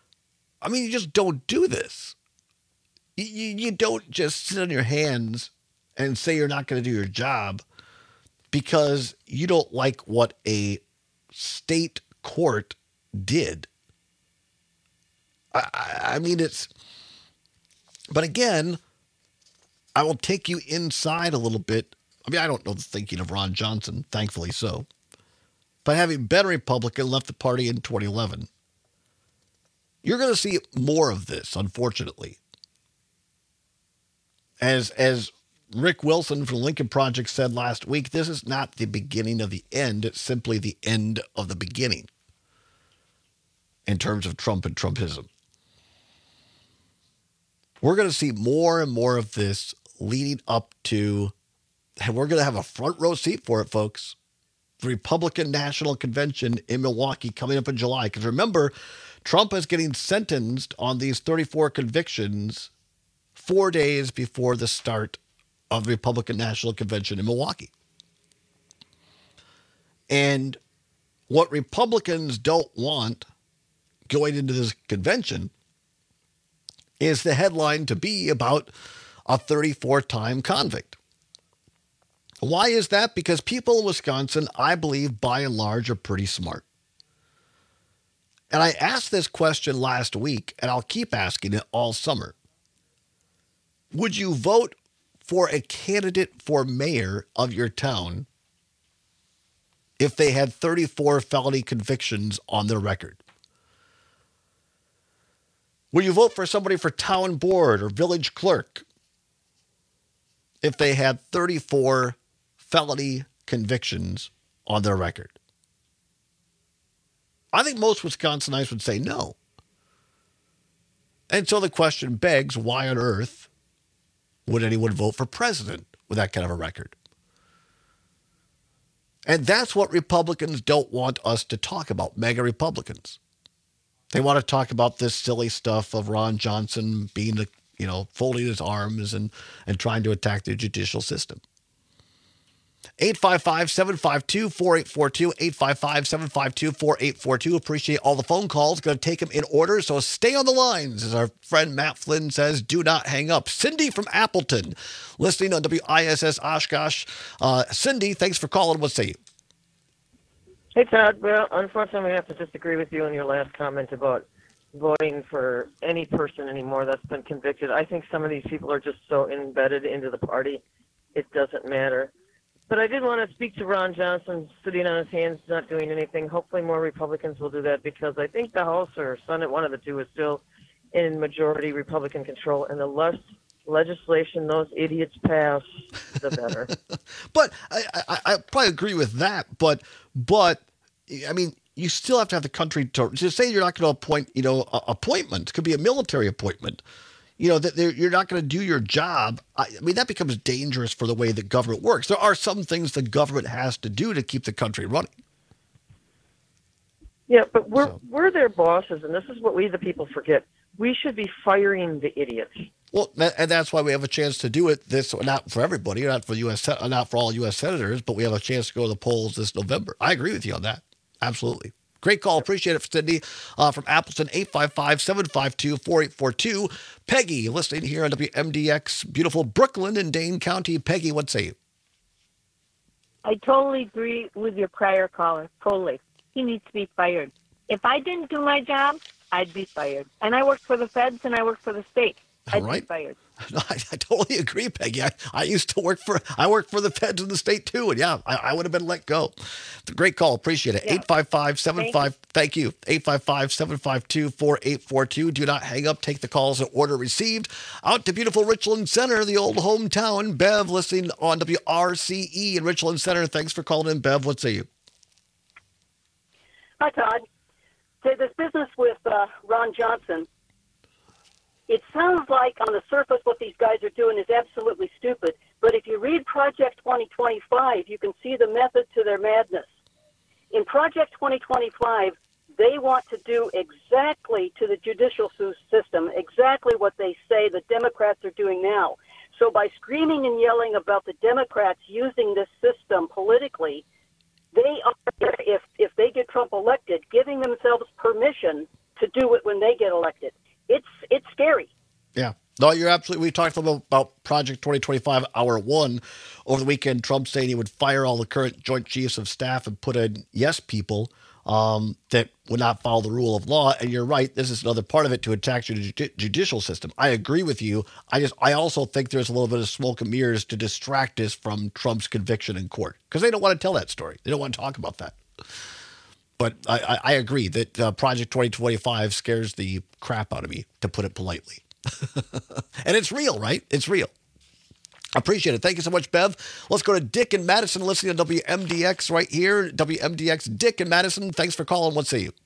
I mean, you just don't do this. You, you, you don't just sit on your hands and say you're not going to do your job because you don't like what a state court did. I, I, I mean, it's... But again, I will take you inside a little bit. I mean, I don't know the thinking of Ron Johnson, thankfully so. But having been a Republican, left the party in twenty eleven, you're going to see more of this, unfortunately. As as Rick Wilson from the Lincoln Project said last week, this is not the beginning of the end. It's simply the end of the beginning in terms of Trump and Trumpism. We're going to see more and more of this leading up to, and we're going to have a front row seat for it, folks, the Republican National Convention in Milwaukee coming up in July. Because remember, Trump is getting sentenced on these thirty-four convictions four days before the start of the Republican National Convention in Milwaukee. And what Republicans don't want going into this convention is the headline to be about a thirty-four-time convict. Why is that? Because people in Wisconsin, I believe, by and large, are pretty smart. And I asked this question last week, and I'll keep asking it all summer. Would you vote for a candidate for mayor of your town if they had thirty-four felony convictions on their record? Would you vote for somebody for town board or village clerk if they had thirty-four felony convictions on their record? I think most Wisconsinites would say no. And so the question begs, why on earth would anyone vote for president with that kind of a record? And that's what Republicans don't want us to talk about, mega Republicans. They want to talk about this silly stuff of Ron Johnson being, the, you know, folding his arms and, and trying to attack the judicial system. eight five five, seven five two, four eight four two, eight five five, seven five two, four eight four two. Appreciate all the phone calls. Going to take them in order, so stay on the lines. As our friend Matt Flynn says, do not hang up. Cindy from Appleton, listening on W I S S Oshkosh. Uh, Cindy, thanks for calling. What say you? Hey, Todd. Well, unfortunately, I have to disagree with you on your last comment about voting for any person anymore that's been convicted. I think some of these people are just so embedded into the party, it doesn't matter. But I did want to speak to Ron Johnson sitting on his hands, not doing anything. Hopefully more Republicans will do that, because I think the House or Senate, one of the two, is still in majority Republican control. And the less legislation those idiots pass, the better. But I, I, I probably agree with that. But, but I mean, you still have to have the country to, to say you're not going to appoint, you know, a, appointment. It could be a military appointment. You know, that you're not going to do your job. I, I mean, that becomes dangerous for the way that government works. There are some things the government has to do to keep the country running. Yeah, but we're so. we're their bosses, and this is what we, the people, forget. We should be firing the idiots. Well, that, and that's why we have a chance to do it. This not for everybody, not for U S, not for all U S senators, but we have a chance to go to the polls this November. I agree with you on that. Absolutely. Great call. Appreciate it, Cindy. Uh, from Appleton, eight five five, seven five two, four eight four two. Peggy, listening here on W M D X, beautiful Brooklyn in Dane County. Peggy, what say you? I totally agree with your prior caller. Totally. He needs to be fired. If I didn't do my job, I'd be fired. And I work for the feds and I work for the state. I'd All right. be fired. No, I, I totally agree, Peggy. I, I used to work for, I worked for the feds in the state too. And yeah, I, I would have been let go. Great call. Appreciate it. Yeah. eight five five, seven five, thank you. eight five five, seven five two, four eight four two. Do not hang up. Take the calls in order received. Out to beautiful Richland Center, the old hometown. Bev, listening on W R C E in Richland Center. Thanks for calling in, Bev. What say you? Hi, Todd. Say this business with uh, Ron Johnson. It sounds like on the surface what these guys are doing is absolutely stupid. But if you read Project twenty twenty-five, you can see the method to their madness. In Project twenty twenty-five, they want to do exactly to the judicial system, exactly what they say the Democrats are doing now. So by screaming and yelling about the Democrats using this system politically, they are, if, if they get Trump elected, giving themselves permission to do it when they get elected. It's it's scary. Yeah. No, you're absolutely. We talked about, about Project twenty twenty-five, hour one, over the weekend. Trump saying he would fire all the current Joint Chiefs of Staff and put in yes people um, that would not follow the rule of law. And you're right, this is another part of it to attack the judi- judicial system. I agree with you. I just, I also think there's a little bit of smoke and mirrors to distract us from Trump's conviction in court because they don't want to tell that story. They don't want to talk about that. But I, I, I agree that uh, Project twenty twenty-five scares the crap out of me, to put it politely. And it's real, right? It's real. Appreciate it. Thank you so much, Bev. Let's go to Dick in Madison, listening to W M D X right here. W M D X, Dick in Madison. Thanks for calling. What say you?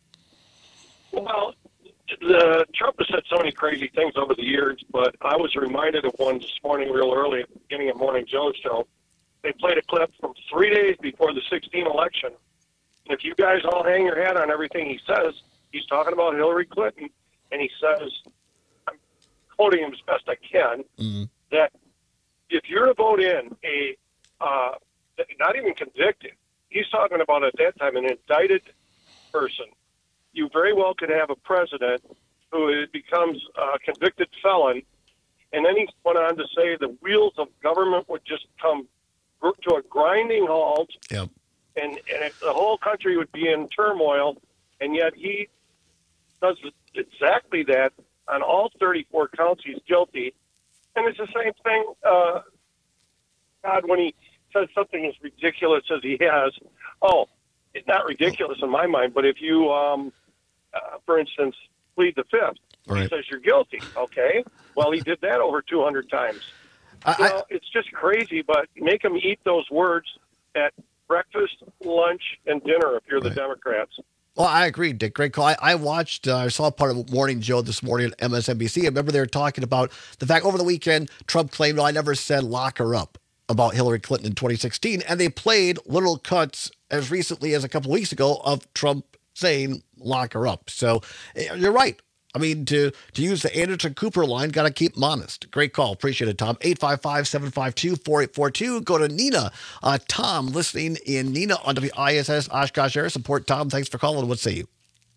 Well, the, Trump has said so many crazy things over the years, but I was reminded of one this morning real early at the beginning of Morning Joe's show. They played a clip from three days before the sixteen election. And if you guys all hang your hat on everything he says, he's talking about Hillary Clinton, and he says, I'm quoting him as best I can, mm-hmm. that if you're to vote in a, uh, not even convicted, he's talking about at that time an indicted person. You very well could have a president who becomes a convicted felon, and then he went on to say the wheels of government would just come to a grinding halt, yep. and, and it, the whole country would be in turmoil, and yet he does exactly that on all thirty-four counts. He's guilty. And it's the same thing, uh, God, when he says something as ridiculous as he has. Oh, it's not ridiculous in my mind, but if you, um, uh, for instance, plead the fifth, right. he says you're guilty. Okay, well, he did that over two hundred times. I, well, I, it's just crazy, but make him eat those words at breakfast, lunch, and dinner if you're right. the Democrats. Well, I agree, Dick. Great call. I, I watched, uh, I saw part of Morning Joe this morning at M S N B C. I remember they were talking about the fact over the weekend, Trump claimed, well, I never said lock her up about Hillary Clinton in twenty sixteen. And they played little cuts as recently as a couple weeks ago of Trump saying lock her up. So you're right. I mean, to, to use the Anderson Cooper line, got to keep them honest. Great call. Appreciate it, Tom. eight five five, seven five two, four eight four two. Go to Nina. Uh, Tom, listening in Nina on W I S S Oshkosh Air. Support Tom. Thanks for calling. What say you?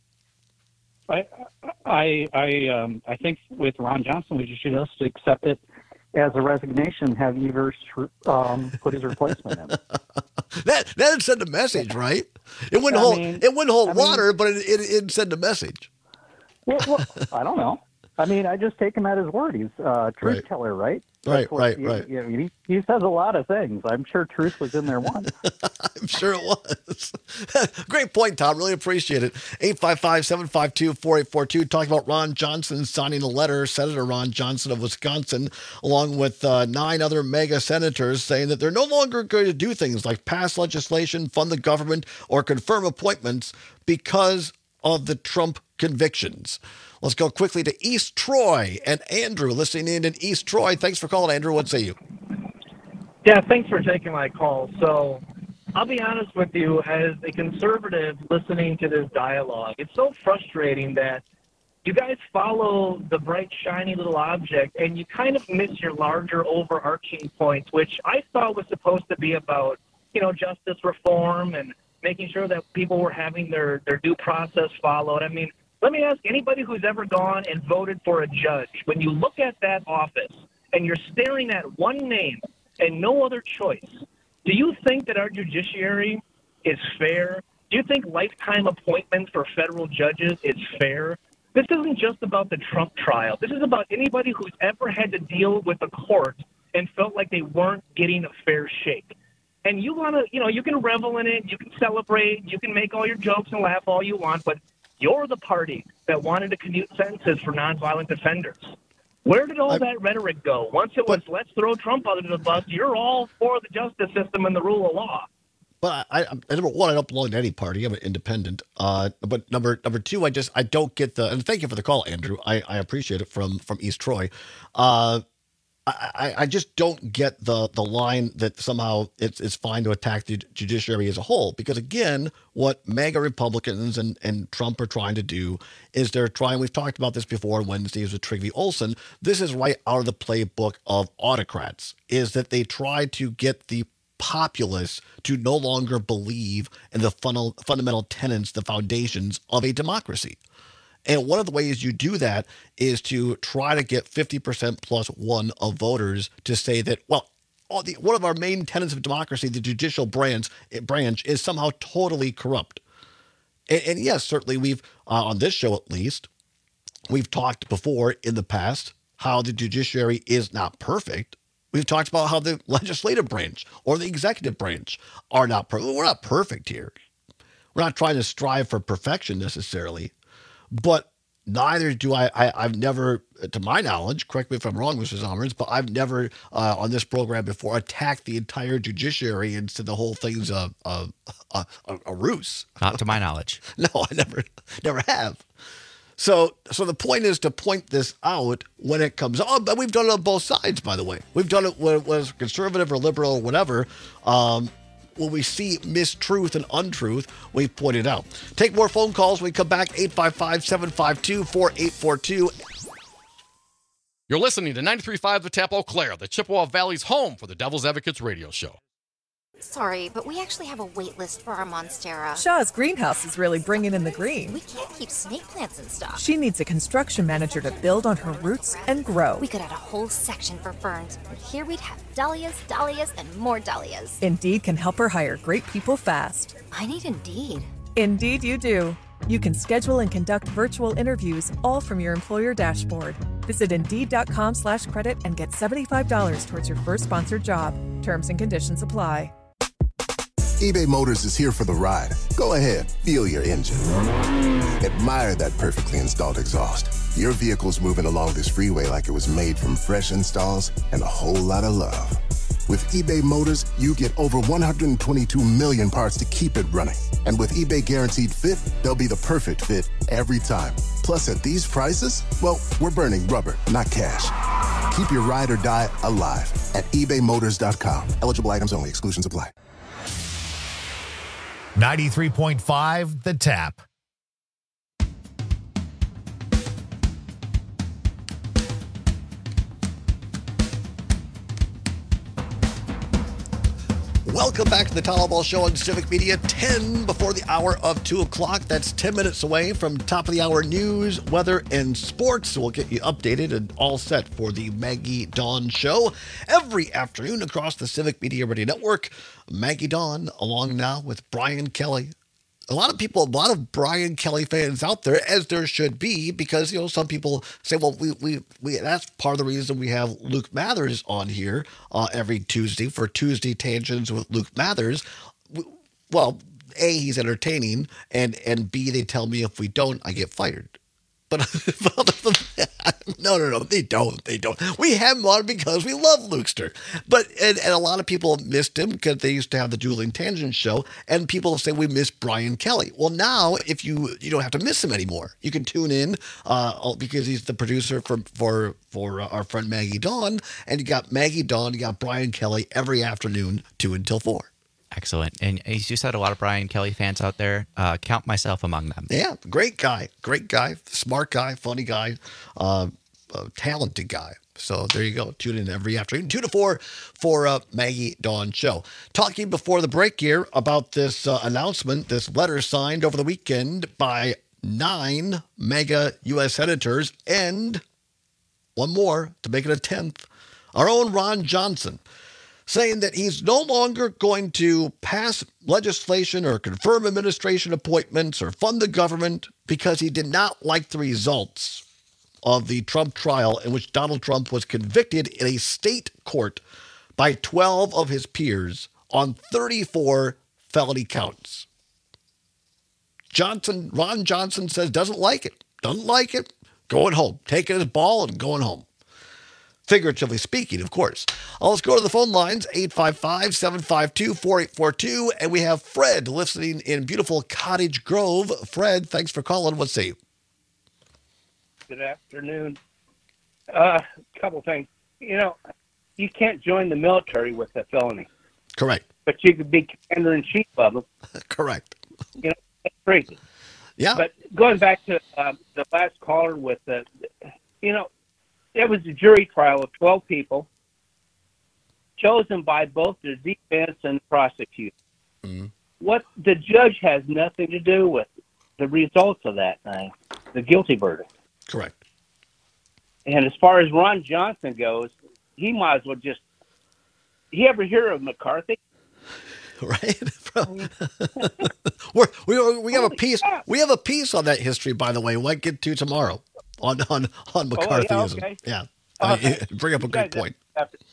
I I I, um, I think with Ron Johnson, we should just accept it as a resignation, have Evers um, put his replacement in. that that'd send a message, right? It wouldn't I hold mean, it wouldn't hold I mean, water, but it, it it'd send a message. Well, well, I don't know. I mean, I just take him at his word. He's a truth Right. teller, right? Right, That's what- right, he, right. you know, he, he says a lot of things. I'm sure truth was in there once. I'm sure it was. Great point, Tom. Really appreciate it. eight five five, seven five two, four eight four two. Talking about Ron Johnson signing a letter, Senator Ron Johnson of Wisconsin, along with uh, nine other mega senators, saying that they're no longer going to do things like pass legislation, fund the government, or confirm appointments because of the Trump convictions. Let's go quickly to East Troy and Andrew listening in in East Troy. Thanks for calling, Andrew. What say you? Yeah, thanks for taking my call. So I'll be honest with you, as a conservative listening to this dialogue, it's so frustrating that you guys follow the bright, shiny little object and you kind of miss your larger overarching points, which I thought was supposed to be about, you know, justice reform and making sure that people were having their, their due process followed. I mean, let me ask anybody who's ever gone and voted for a judge, when you look at that office and you're staring at one name and no other choice, do you think that our judiciary is fair? Do you think lifetime appointments for federal judges is fair? This isn't just about the Trump trial. This is about anybody who's ever had to deal with a court and felt like they weren't getting a fair shake. And you want to, you know, you can revel in it, you can celebrate, you can make all your jokes and laugh all you want, but you're the party that wanted to commute sentences for nonviolent offenders. Where did all that rhetoric go? Once it was, let's throw Trump under the bus, you're all for the justice system and the rule of law. But I, I, number one, I don't belong to any party. I'm an independent. Uh, but number number two, I just I don't get the. And thank you for the call, Andrew. I, I appreciate it from from East Troy. Uh, I, I just don't get the the line that somehow it's it's fine to attack the judiciary as a whole, because again, what MAGA Republicans and, and Trump are trying to do is they're trying, we've talked about this before on Wednesdays with Trygve Olsen, this is right out of the playbook of autocrats, is that they try to get the populace to no longer believe in the fun, fundamental tenets, the foundations of a democracy. And one of the ways you do that is to try to get fifty percent plus one of voters to say that, well, all the, one of our main tenets of democracy, the judicial branch, branch is somehow totally corrupt. And, and yes, certainly we've, uh, on this show at least, we've talked before in the past how the judiciary is not perfect. We've talked about how the legislative branch or the executive branch are not perfect. We're not perfect here. We're not trying to strive for perfection necessarily, but neither do I, I I've never, to my knowledge, correct me if I'm wrong, Mister Zomerins, but I've never uh, on this program before attacked the entire judiciary and said the whole thing's a a, a, a, a ruse. Not to my knowledge. No, I never never have. So so the point is to point this out when it comes up. But we've done it on both sides, by the way. We've done it when it was conservative or liberal or whatever. Um, when we see mistruth and untruth, we point it out. Take more phone calls when we come back. eight five five, seven five two, four eight four two. You're listening to ninety-three point five The Tap Eau Claire, the Chippewa Valley's home for the Devil's Advocates radio show. Sorry, but we actually have a wait list for our Monstera. Shaw's greenhouse is really bringing in the green. We can't keep snake plants in stock. She needs a construction manager to build on her roots and grow. We could add a whole section for ferns, and here we'd have dahlias, dahlias, and more dahlias. Indeed can help her hire great people fast. I need Indeed. Indeed you do. You can schedule and conduct virtual interviews all from your employer dashboard. Visit Indeed.com slash credit and get seventy-five dollars towards your first sponsored job. Terms and conditions apply. eBay Motors is here for the ride. Go ahead, feel your engine. Admire that perfectly installed exhaust. Your vehicle's moving along this freeway like it was made from fresh installs and a whole lot of love. With eBay Motors, you get over one hundred twenty-two million parts to keep it running. And with eBay Guaranteed Fit, they'll be the perfect fit every time. Plus, at these prices, well, we're burning rubber, not cash. Keep your ride or die alive at ebay motors dot com. Eligible items only. Exclusions apply. ninety-three point five The Tap. Welcome back to the Tyler Ball Show on Civic Media, ten before the hour of two o'clock. That's ten minutes away from top of the hour news, weather, and sports. So we'll get you updated and all set for the Maggie Dawn Show every afternoon across the Civic Media Radio Network. Maggie Dawn, along now with Brian Kelly. A lot of people, a lot of Brian Kelly fans out there, as there should be, because, you know, some people say, well, we, we, we that's part of the reason we have Luke Mathers on here uh, every Tuesday for Tuesday Tangents with Luke Mathers. Well, A, he's entertaining, and, and B, they tell me if we don't, I get fired. But no, no, no, they don't. They don't. We have him on because we love Lukester. But and, and a lot of people missed him because they used to have the Dueling Tangent show, and people say we miss Brian Kelly. Well, now if you you don't have to miss him anymore. You can tune in uh, because he's the producer for for for uh, our friend Maggie Dawn, and you got Maggie Dawn, you got Brian Kelly every afternoon, two until four. Excellent. And as you said, a lot of Brian Kelly fans out there. Uh, count myself among them. Yeah, great guy. Great guy. Smart guy. Funny guy. Uh, uh, talented guy. So there you go. Tune in every afternoon, two to four for uh, Maggie Dawn Show. Talking before the break here about this uh, announcement, this letter signed over the weekend by nine mega U S senators and one more to make it a tenth. Our own Ron Johnson, saying that he's no longer going to pass legislation or confirm administration appointments or fund the government because he did not like the results of the Trump trial in which Donald Trump was convicted in a state court by twelve of his peers on thirty-four felony counts. Johnson, Ron Johnson says doesn't like it, doesn't like it, going home, taking his ball and going home. Figuratively speaking, of course. Uh, let's go to the phone lines, eight five five, seven five two, four eight four two. And we have Fred listening in beautiful Cottage Grove. Fred, thanks for calling. What's say? Good afternoon. A uh, couple things. You know, you can't join the military with a felony. Correct. But you could be commander-in-chief of them. Correct. You know, that's crazy. Yeah. But going back to uh, the last caller with the, you know, it was a jury trial of twelve people chosen by both the defense and the prosecutor. Mm-hmm. What the judge has nothing to do with the results of that thing, the guilty verdict. Correct. And as far as Ron Johnson goes, he might as well just, you ever hear of McCarthy? Right. We're, we we have a piece. We have a piece on that history, by the way. We might get to tomorrow on on on McCarthyism. Oh, yeah, okay. Yeah, Uh, I mean, bring up a you good guys point. have to-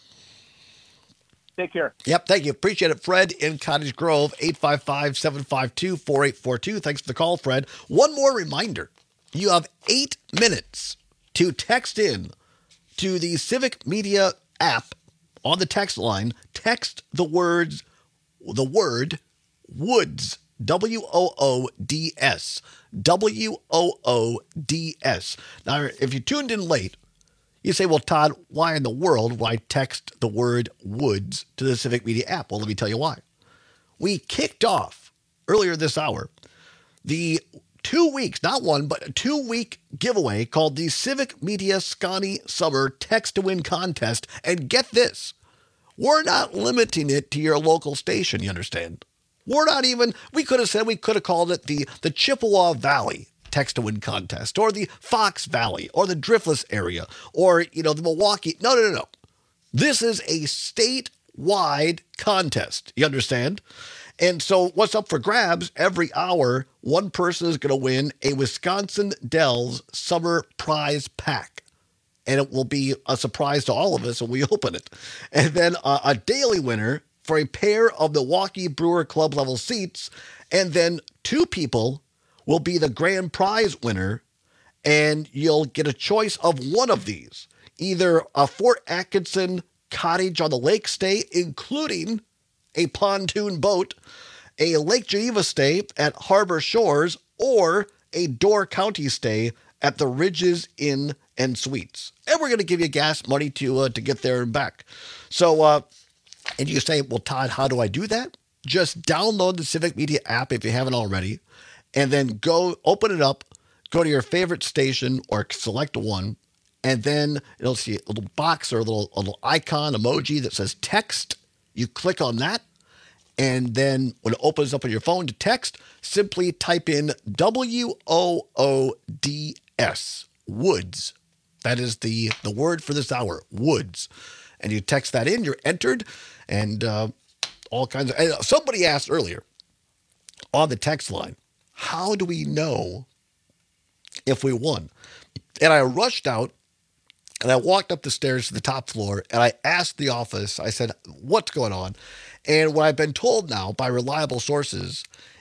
Take care. Yep, thank you. Appreciate it, Fred in Cottage Grove, eight five five, seven five two, four eight four two. Thanks for the call, Fred. One more reminder. You have eight minutes to text in to the Civic Media app on the text line. Text the words, the word Woods, W O O D S, W O O D S. Now, if you tuned in late, you say, well, Todd, why in the world would I text the word Woods to the Civic Media app? Well, let me tell you why. We kicked off earlier this hour the two weeks, not one, but a two-week giveaway called the Civic Media Scotty Summer Text to Win Contest. And get this, we're not limiting it to your local station, you understand? We're not even, we could have said, we could have called it the, the Chippewa Valley Text to Win Contest, or the Fox Valley, or the Driftless area, or, you know, the Milwaukee. No, no, no, no. This is a statewide contest. You understand? And so what's up for grabs? Every hour, one person is going to win a Wisconsin Dells Summer Prize Pack. And it will be a surprise to all of us when we open it. And then uh, a daily winner for a pair of Milwaukee Brewer Club level seats. And then two people will be the grand prize winner, and you'll get a choice of one of these. Either a Fort Atkinson cottage on the lake stay, including a pontoon boat, a Lake Geneva stay at Harbor Shores, or a Door County stay at the Ridges Inn and Suites. And we're going to give you gas money to uh, to get there and back. So, uh, and you say, well, Todd, how do I do that? Just download the Civic Media app if you haven't already, and then go open it up, go to your favorite station or select one, and then it'll see a little box or a little, a little icon emoji that says text. You click on that, and then when it opens up on your phone to text, simply type in W O O D S, Woods. That is the, the word for this hour, Woods. And you text that in, you're entered, and uh, all kinds of... And somebody asked earlier on the text line, how do we know if we won? And I rushed out, and I walked up the stairs to the top floor, and I asked the office, I said, what's going on? And what I've been told now by reliable sources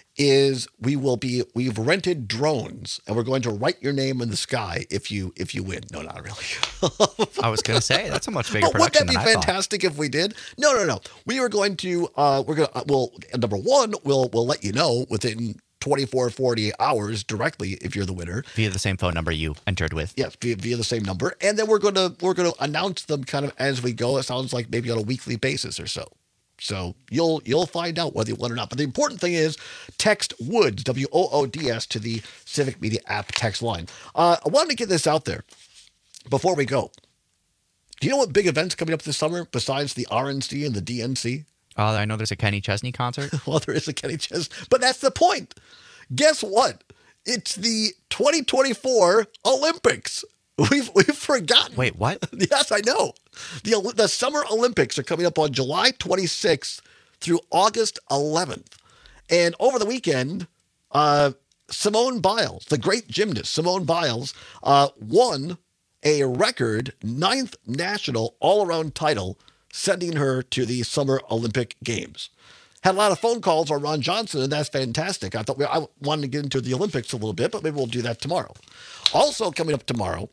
is we will be, we've rented drones, and we're going to write your name in the sky if you if you win. No, not really. I was going to say, that's a much bigger But production wouldn't that be than I thought. fantastic if we did? No, no, no. We are going to, uh, we're going to, well, number one, we'll, we'll let you know within twenty-four, forty-eight hours directly if you're the winner. Via the same phone number you entered with. Yes, via, via the same number. And then we're going to we're going to announce them kind of as we go. It sounds like maybe on a weekly basis or so. So you'll you'll find out whether you won or not. But the important thing is text Woods, W O O D S, to the Civic Media app text line. Uh, I wanted to get this out there before we go. Do you know what big events coming up this summer besides the R N C and the D N C? Oh, I know there's a Kenny Chesney concert. Well, there is a Kenny Chesney, but that's the point. Guess what? It's the twenty twenty-four Olympics. We've we've forgotten. Wait, what? Yes, I know. The the Summer Olympics are coming up on July twenty-sixth through August eleventh. And over the weekend, uh, Simone Biles, the great gymnast Simone Biles, uh, won a record ninth national all-around title, sending her to the Summer Olympic Games. Had a lot of phone calls on Ron Johnson, and that's fantastic. I thought we, I wanted to get into the Olympics a little bit, but maybe we'll do that tomorrow. Also coming up tomorrow,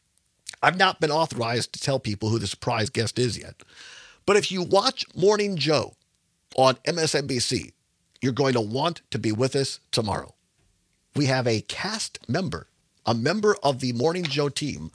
I've not been authorized to tell people who the surprise guest is yet. But if you watch Morning Joe on M S N B C, you're going to want to be with us tomorrow. We have a cast member, a member of the Morning Joe team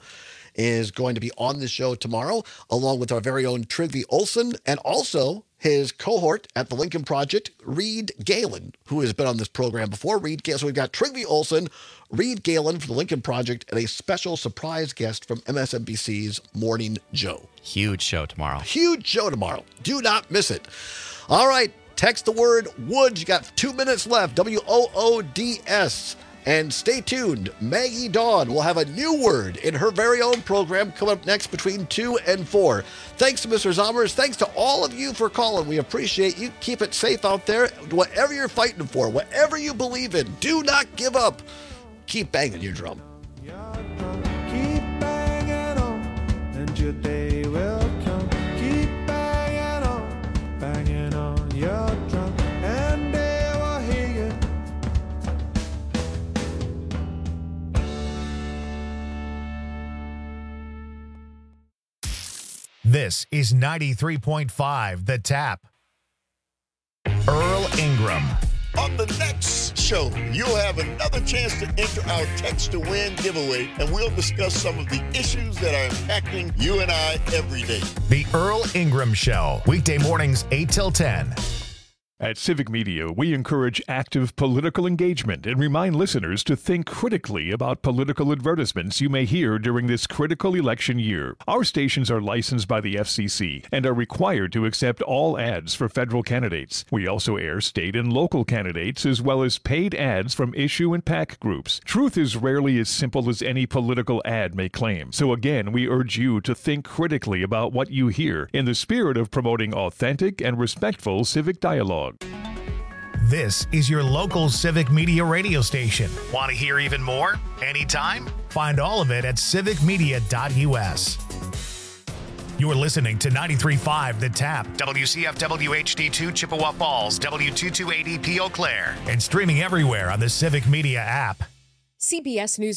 is going to be on the show tomorrow, along with our very own Trygve Olsen, and also his cohort at the Lincoln Project, Reed Galen, who has been on this program before. Reed Galen. So we've got Trygve Olsen, Reed Galen from the Lincoln Project, and a special surprise guest from M S N B C's Morning Joe. Huge show tomorrow. Huge show tomorrow. Do not miss it. All right. Text the word Woods. You got two minutes left. W O O D S. And stay tuned. Maggie Dawn will have a new word in her very own program coming up next between two and four. Thanks to Mister Zommers. Thanks to all of you for calling. We appreciate you. Keep it safe out there. Whatever you're fighting for, whatever you believe in, do not give up. Keep banging your drum. Keep banging on, and your day will come. Keep banging on, banging on your drum, and they will hear you. This is ninety-three point five The Tap. Earl Ingram. On the next show, you'll have another chance to enter our Text to Win giveaway, and we'll discuss some of the issues that are impacting you and I every day. The Earl Ingram Show, weekday mornings eight till ten. At Civic Media, we encourage active political engagement and remind listeners to think critically about political advertisements you may hear during this critical election year. Our stations are licensed by the F C C and are required to accept all ads for federal candidates. We also air state and local candidates as well as paid ads from issue and PAC groups. Truth is rarely as simple as any political ad may claim. So again, we urge you to think critically about what you hear in the spirit of promoting authentic and respectful civic dialogue. This is your local Civic Media radio station. Want to hear even more? Anytime? Find all of it at civic media dot u s. You're listening to ninety-three point five The Tap, W C F W H D two Chippewa Falls, W two twenty-eight P Eau Claire, and streaming everywhere on the Civic Media app. C B S News